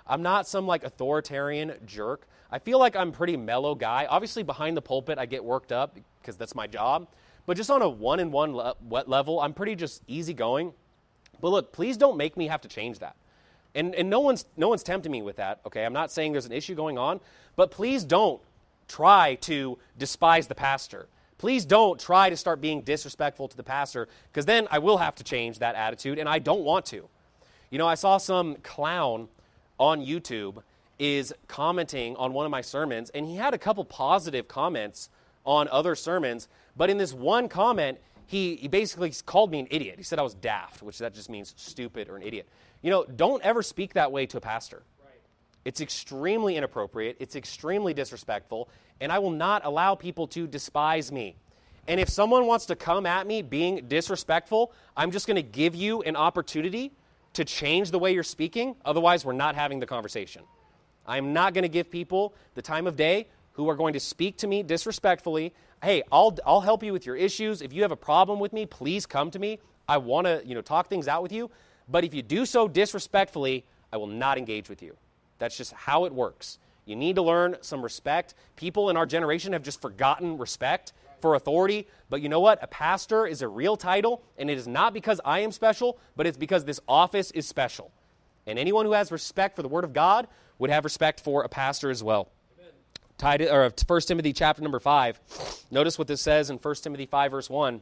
I'm not some like authoritarian jerk. I feel like I'm a pretty mellow guy. Obviously, behind the pulpit, I get worked up because that's my job. But just on a one-in-one le- level, I'm pretty just easygoing. But look, please don't make me have to change that. And and no one's no one's tempting me with that, okay? I'm not saying there's an issue going on, but please don't try to despise the pastor. Please don't try to start being disrespectful to the pastor, because then I will have to change that attitude, and I don't want to. You know, I saw some clown on YouTube is commenting on one of my sermons, and he had a couple positive comments on other sermons, but in this one comment, he, he basically called me an idiot. He said I was daft, which that just means stupid or an idiot. You know, don't ever speak that way to a pastor. Right. It's extremely inappropriate. It's extremely disrespectful, and I will not allow people to despise me. And if someone wants to come at me being disrespectful, I'm just going to give you an opportunity to change the way you're speaking. Otherwise, we're not having the conversation. I'm not going to give people the time of day who are going to speak to me disrespectfully. Hey, I'll I'll help you with your issues. If you have a problem with me, please come to me. I want to, you know, talk things out with you. But if you do so disrespectfully, I will not engage with you. That's just how it works. You need to learn some respect. People in our generation have just forgotten respect for authority. But you know what? A pastor is a real title, and it is not because I am special, but it's because this office is special. And anyone who has respect for the Word of God would have respect for a pastor as well. Titus, or First Timothy chapter number five. Notice what this says in First Timothy five, verse one.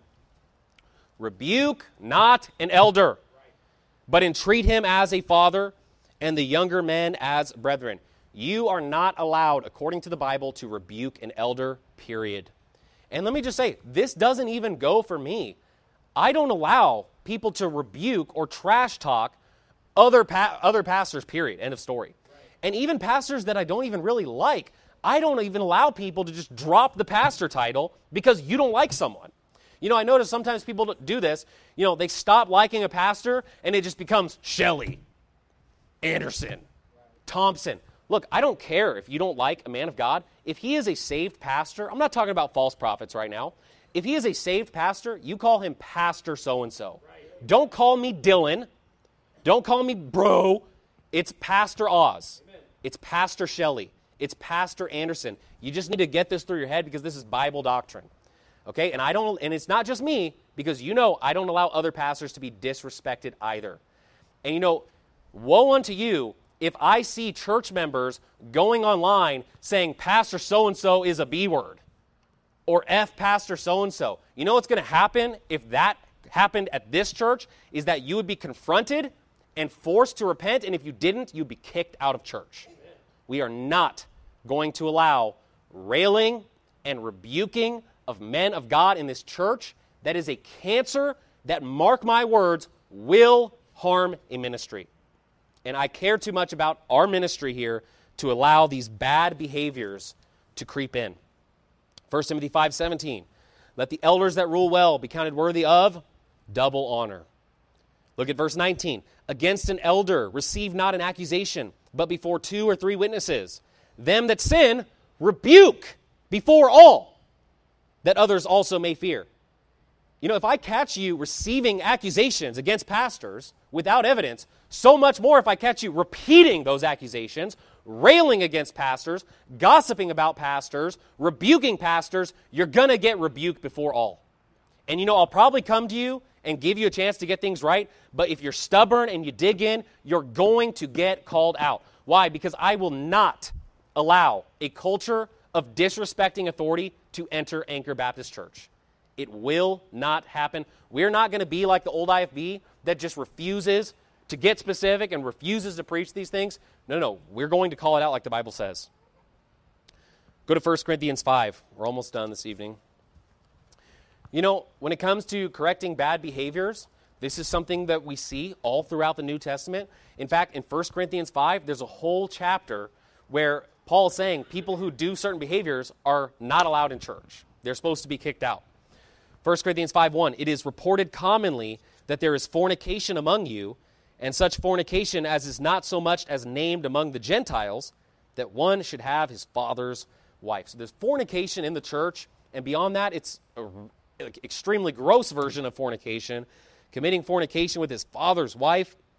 Rebuke not an elder, but entreat him as a father, and the younger men as brethren. You are not allowed, according to the Bible, to rebuke an elder, period. And let me just say, this doesn't even go for me. I don't allow people to rebuke or trash talk other pa- other pastors, period. End of story. Right. And even pastors that I don't even really like, I don't even allow people to just drop the pastor title because you don't like someone. You know, I notice sometimes people do this. You know, they stop liking a pastor and it just becomes Shelley, Anderson, Thompson. Look, I don't care if you don't like a man of God. If he is a saved pastor, I'm not talking about false prophets right now. If he is a saved pastor, you call him Pastor so-and-so. Right. Don't call me Dylan. Don't call me bro. It's Pastor Oz. Amen. It's Pastor Shelley. It's Pastor Anderson. You just need to get this through your head because this is Bible doctrine. Okay? And I don't and it's not just me, because you know I don't allow other pastors to be disrespected either. And you know, woe unto you if I see church members going online saying Pastor so-and-so is a B word or F Pastor so-and-so. You know what's going to happen if that happened at this church is that you would be confronted and forced to repent, and if you didn't, you'd be kicked out of church. Amen. We are not going to allow railing and rebuking of men of God in this church. That is a cancer that, mark my words, will harm a ministry. And I care too much about our ministry here to allow these bad behaviors to creep in. First Timothy five seventeen, let the elders that rule well be counted worthy of double honor. Look at verse nineteen. Against an elder receive not an accusation, but before two or three witnesses. Them that sin, rebuke before all, that others also may fear. You know, if I catch you receiving accusations against pastors without evidence, so much more if I catch you repeating those accusations, railing against pastors, gossiping about pastors, rebuking pastors, you're going to get rebuked before all. And you know, I'll probably come to you and give you a chance to get things right, but if you're stubborn and you dig in, you're going to get called out. Why? Because I will not allow a culture of disrespecting authority to enter Anchor Baptist Church. It will not happen. We're not going to be like the old I F B that just refuses to get specific and refuses to preach these things. No, no, we're going to call it out like the Bible says. Go to First Corinthians five. We're almost done this evening. You know, when it comes to correcting bad behaviors, this is something that we see all throughout the New Testament. In fact, in First Corinthians five, there's a whole chapter where Paul's saying people who do certain behaviors are not allowed in church. They're supposed to be kicked out. First Corinthians five one, it is reported commonly that there is fornication among you, and such fornication as is not so much as named among the Gentiles, that one should have his father's wife. So there's fornication in the church, and beyond that, it's a extremely gross version of fornication, committing fornication with his father's wife.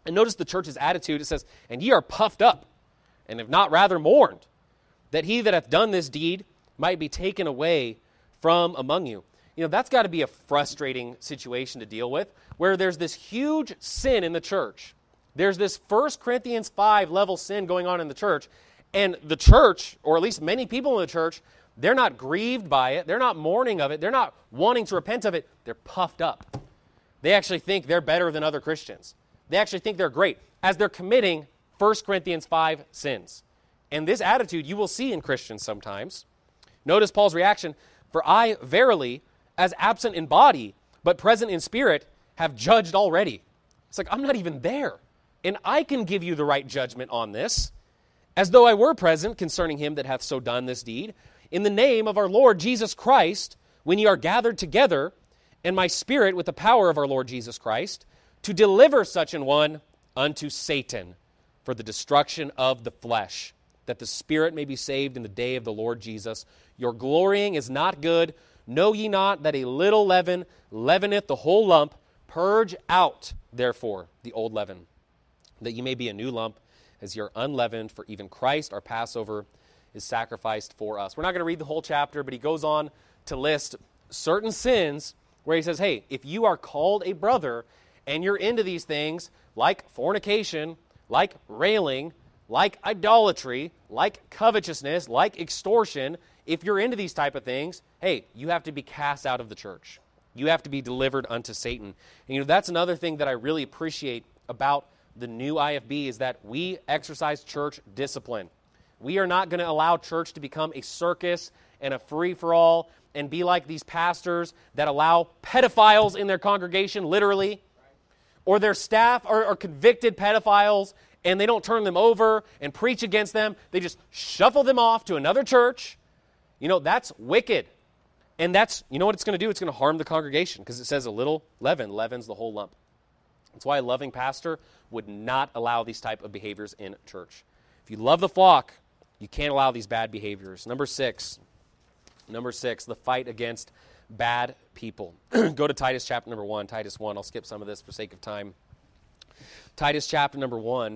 And notice the church's attitude. It says, and ye are puffed up, and have not rather mourned, that he that hath done this deed might be taken away from among you. You know, that's got to be a frustrating situation to deal with, where there's this huge sin in the church. There's this First Corinthians five level sin going on in the church, and the church, or at least many people in the church, they're not grieved by it. They're not mourning of it. They're not wanting to repent of it. They're puffed up. They actually think they're better than other Christians. They actually think they're great as they're committing First Corinthians five sins. And this attitude you will see in Christians sometimes. Notice Paul's reaction, for I verily, as absent in body, but present in spirit, have judged already. It's like, I'm not even there. And I can give you the right judgment on this, as though I were present concerning him that hath so done this deed. In the name of our Lord Jesus Christ, when ye are gathered together, and my spirit with the power of our Lord Jesus Christ, to deliver such an one unto Satan for the destruction of the flesh, that the spirit may be saved in the day of the Lord Jesus. Your glorying is not good. Know ye not that a little leaven leaveneth the whole lump? Purge out, therefore, the old leaven, that ye may be a new lump, as ye are unleavened, for even Christ, our Passover, is sacrificed for us. We're not going to read the whole chapter, but he goes on to list certain sins where he says, hey, if you are called a brother and you're into these things like fornication, like railing, like idolatry, like covetousness, like extortion, if you're into these type of things, hey, you have to be cast out of the church. You have to be delivered unto Satan. And you know, that's another thing that I really appreciate about the new I F B is that we exercise church discipline. We are not going to allow church to become a circus and a free-for-all and be like these pastors that allow pedophiles in their congregation, literally, or their staff are, are convicted pedophiles and they don't turn them over and preach against them. They just shuffle them off to another church. You know, that's wicked. And that's, you know what it's going to do? It's going to harm the congregation because it says a little leaven leavens the whole lump. That's why a loving pastor would not allow these type of behaviors in church. If you love the flock, you can't allow these bad behaviors. Number six, number six, the fight against bad people. Go to Titus chapter number one, Titus one. I'll skip some of this for sake of time. Titus chapter number one,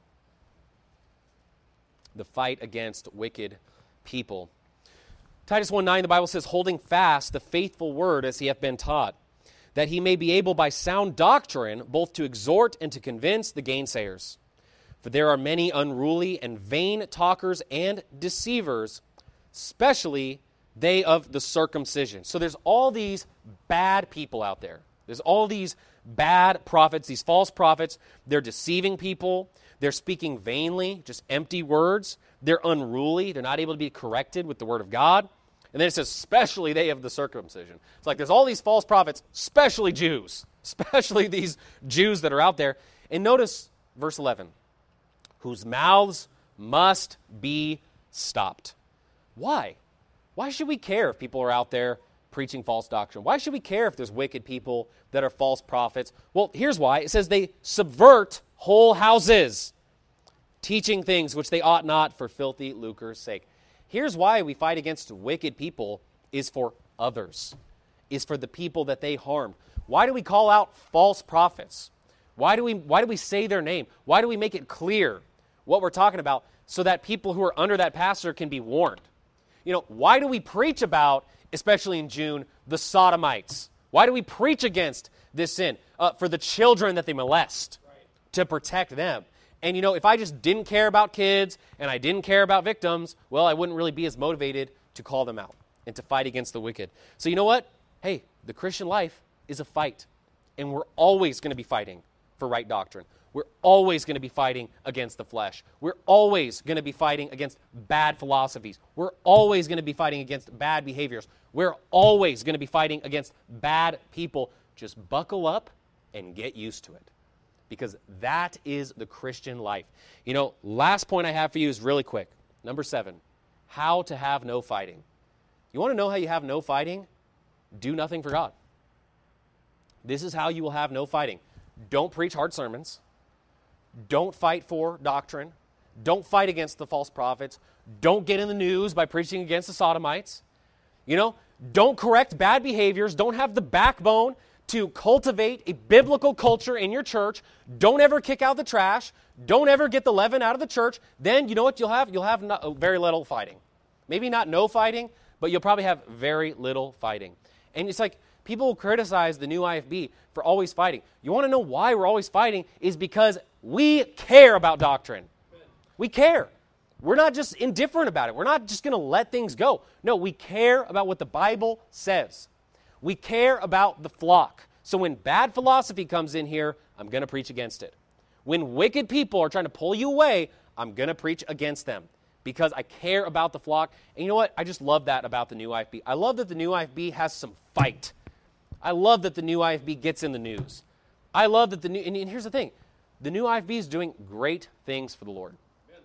the fight against wicked people. Titus one nine, the Bible says, holding fast the faithful word as he hath been taught, that he may be able by sound doctrine both to exhort and to convince the gainsayers. For there are many unruly and vain talkers and deceivers, especially they of the circumcision. So there's all these bad people out there. There's all these bad prophets, these false prophets. They're deceiving people. They're speaking vainly, just empty words. They're unruly. They're not able to be corrected with the word of God. And then it says, especially they of the circumcision. It's like there's all these false prophets, especially Jews, especially these Jews that are out there. And notice verse eleven, whose mouths must be stopped. Why? Why should we care if people are out there preaching false doctrine? Why should we care if there's wicked people that are false prophets? Well, here's why. It says they subvert whole houses, teaching things which they ought not for filthy lucre's sake. Here's why we fight against wicked people is for others, is for the people that they harmed. Why do we call out false prophets? Why do we, why do we say their name? Why do we make it clear what we're talking about so that people who are under that pastor can be warned? You know, why do we preach about, especially in June, the sodomites? Why do we preach against this sin? Uh, for the children that they molest, right, to protect them. And, you know, if I just didn't care about kids and I didn't care about victims, well, I wouldn't really be as motivated to call them out and to fight against the wicked. So you know what? Hey, the Christian life is a fight. And we're always going to be fighting for right doctrine. We're always going to be fighting against the flesh. We're always going to be fighting against bad philosophies. We're always going to be fighting against bad behaviors. We're always going to be fighting against bad people. Just buckle up and get used to it, because that is the Christian life. You know, last point I have for you is really quick. Number seven, how to have no fighting. You want to know how you have no fighting? Do nothing for God. This is how you will have no fighting. Don't preach hard sermons. Don't fight for doctrine. Don't fight against the false prophets. Don't get in the news by preaching against the sodomites. You know, don't correct bad behaviors. Don't have the backbone to cultivate a biblical culture in your church. Don't ever kick out the trash. Don't ever get the leaven out of the church. Then you know what you'll have? You'll have no, very little fighting. Maybe not no fighting, but you'll probably have very little fighting. And it's like people will criticize the new I F B for always fighting. You want to know why we're always fighting? Is because we care about doctrine. We care. We're not just indifferent about it. We're not just going to let things go. No, we care about what the Bible says. We care about the flock. So when bad philosophy comes in here, I'm going to preach against it. When wicked people are trying to pull you away, I'm going to preach against them because I care about the flock. And you know what? I just love that about the new I F B. I love that the new I F B has some fight. I love that the new I F B gets in the news. I love that the new, and here's the thing. The new I F B is doing great things for the Lord.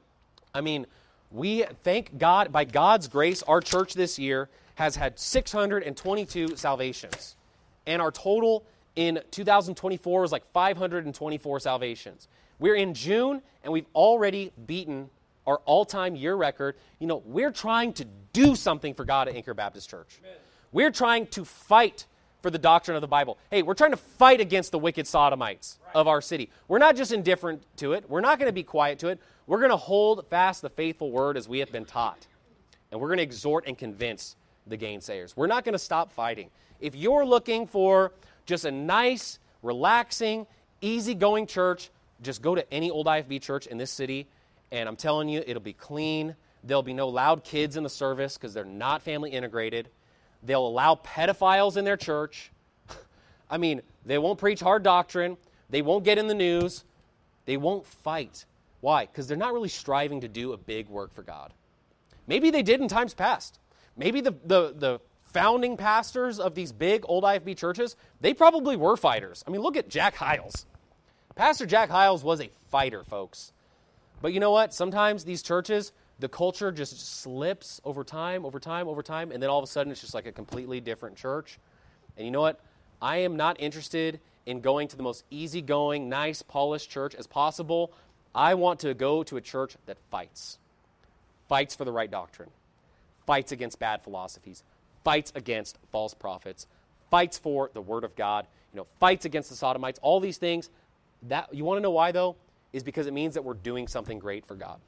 I mean, we thank God, by God's grace, our church this year has had six hundred twenty-two salvations. And our total in two thousand twenty-four was like five hundred twenty-four salvations. We're in June, and we've already beaten our all-time year record. You know, we're trying to do something for God at Anchor Baptist Church. Amen. We're trying to fight for the doctrine of the Bible. Hey, we're trying to fight against the wicked sodomites right. of our city. We're not just indifferent to it. We're not going to be quiet to it. We're going to hold fast the faithful word as we have been taught. And we're going to exhort and convince the gainsayers. We're not going to stop fighting. If you're looking for just a nice, relaxing, easygoing church, just go to any old I F B church in this city, and I'm telling you, it'll be clean. There'll be no loud kids in the service because they're not family integrated. They'll allow pedophiles in their church. I mean, they won't preach hard doctrine. They won't get in the news. They won't fight. Why? Because they're not really striving to do a big work for God. Maybe they did in times past. Maybe the, the, the founding pastors of these big old I F B churches, they probably were fighters. I mean, look at Jack Hyles. Pastor Jack Hyles was a fighter, folks. But you know what? Sometimes these churches, the culture just slips over time, over time, over time, and then all of a sudden it's just like a completely different church. And you know what? I am not interested in going to the most easygoing, nice, polished church as possible. I want to go to a church that fights. Fights for the right doctrine. Fights against bad philosophies. Fights against false prophets. Fights for the Word of God. You know, fights against the sodomites. All these things. That you want to know why, though? Is because it means that we're doing something great for God.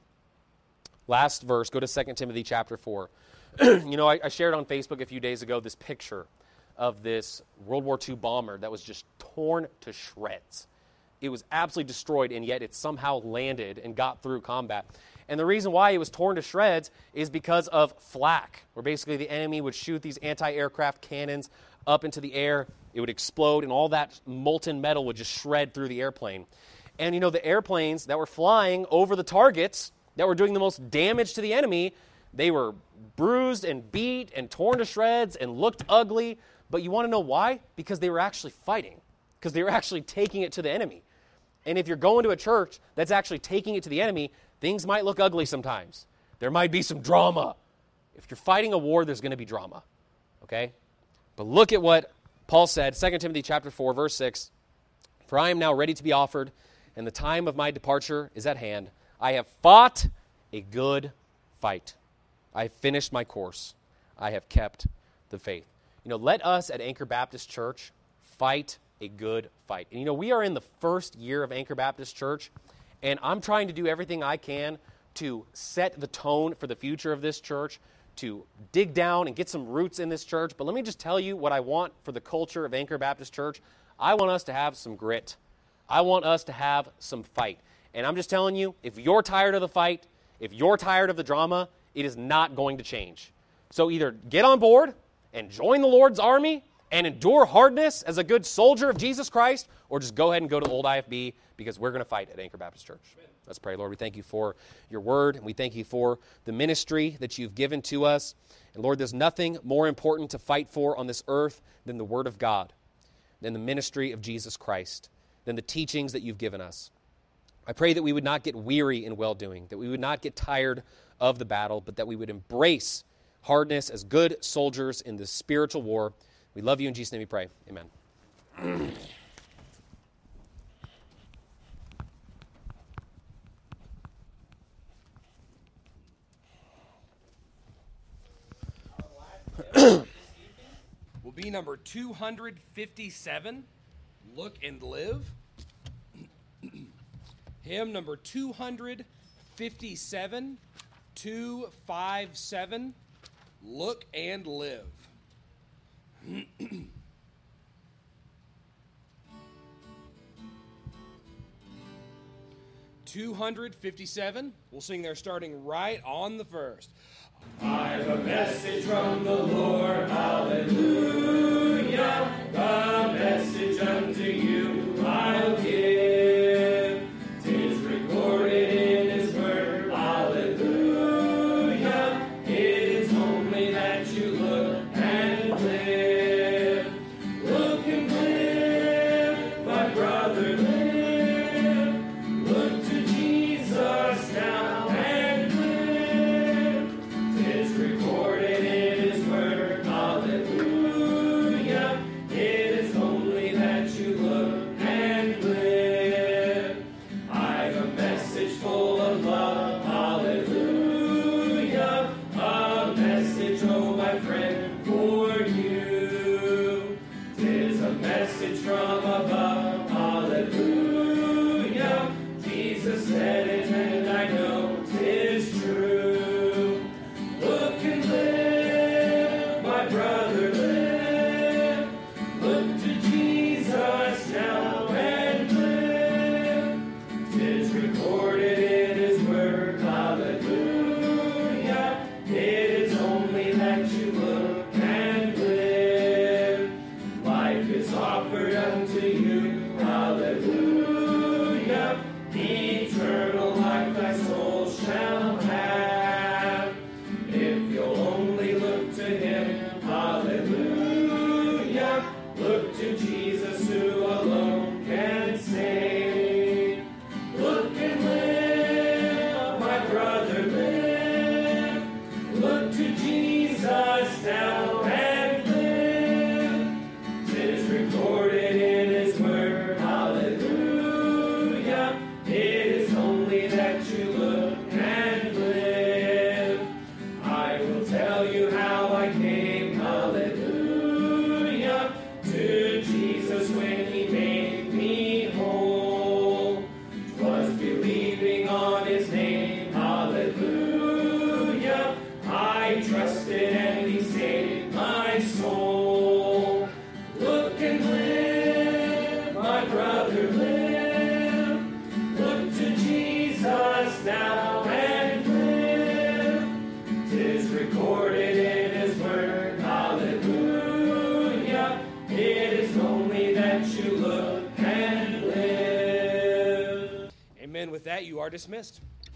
Last verse, go to Second Timothy chapter four. you know, I, I shared on Facebook a few days ago this picture of this World War Two bomber that was just torn to shreds. It was absolutely destroyed, and yet it somehow landed and got through combat. And the reason why it was torn to shreds is because of flak, where basically the enemy would shoot these anti-aircraft cannons up into the air. It would explode, and all that molten metal would just shred through the airplane. And, you know, the airplanes that were flying over the targets that were doing the most damage to the enemy, they were bruised and beat and torn to shreds and looked ugly. But you want to know why? Because they were actually fighting. Because they were actually taking it to the enemy. And if you're going to a church that's actually taking it to the enemy, things might look ugly sometimes. There might be some drama. If you're fighting a war, there's going to be drama. Okay? But look at what Paul said, Second Timothy chapter four, verse six. For I am now ready to be offered, and the time of my departure is at hand. I have fought a good fight. I have finished my course. I have kept the faith. You know, let us at Anchor Baptist Church fight a good fight. And you know, we are in the first year of Anchor Baptist Church, and I'm trying to do everything I can to set the tone for the future of this church, to dig down and get some roots in this church. But let me just tell you what I want for the culture of Anchor Baptist Church. I want us to have some grit. I want us to have some fight. And I'm just telling you, if you're tired of the fight, if you're tired of the drama, it is not going to change. So either get on board and join the Lord's army and endure hardness as a good soldier of Jesus Christ, or just go ahead and go to the old I F B, because we're going to fight at Anchor Baptist Church. Amen. Let's pray. Lord, we thank you for your word, and we thank you for the ministry that you've given to us. And Lord, there's nothing more important to fight for on this earth than the word of God, than the ministry of Jesus Christ, than the teachings that you've given us. I pray that we would not get weary in well-doing, that we would not get tired of the battle, but that we would embrace hardness as good soldiers in this spiritual war. We love you. In Jesus' name we pray. Amen. We'll be be number two hundred fifty-seven, Look and Live. Hymn number two hundred fifty-seven, two fifty-seven, Look and Live. two hundred fifty-seven, we'll sing there starting right on the first. I've a message from the Lord, hallelujah, a message unto you I'll give. 'Tis recorded in his word, hallelujah, it's only that you look and live. Look and live, my brother, live. Look to Jesus now and live. 'Tis recorded in his word, hallelujah, it is only that you look and live. I've a message full of love, hallelujah, a message, oh my friend, for you. 'Tis a message from above, hallelujah, Jesus said it and I know 'tis true. Look and live, my brother, live. Look to Jesus now and live. 'Tis recorded in his word, hallelujah, it is only that you look and live. Life is offered unto you, hallelujah, eternal life thy soul shall have. If you'll only look to him, hallelujah, look to Jesus who alone can save. Look and live, my brother, live. Look to Jesus now and live. 'Tis recorded in his word, hallelujah, it is only that you look and live. I will tell you how I came, hallelujah, to Jesus when he made me whole. 'Twas believing on his name, hallelujah, I trusted and he saved my soul. Look and live, my brother, live. Look to Jesus now and live. 'Tis recorded in his word, hallelujah, it is only that you look and live. Amen. With that, you are dismissed.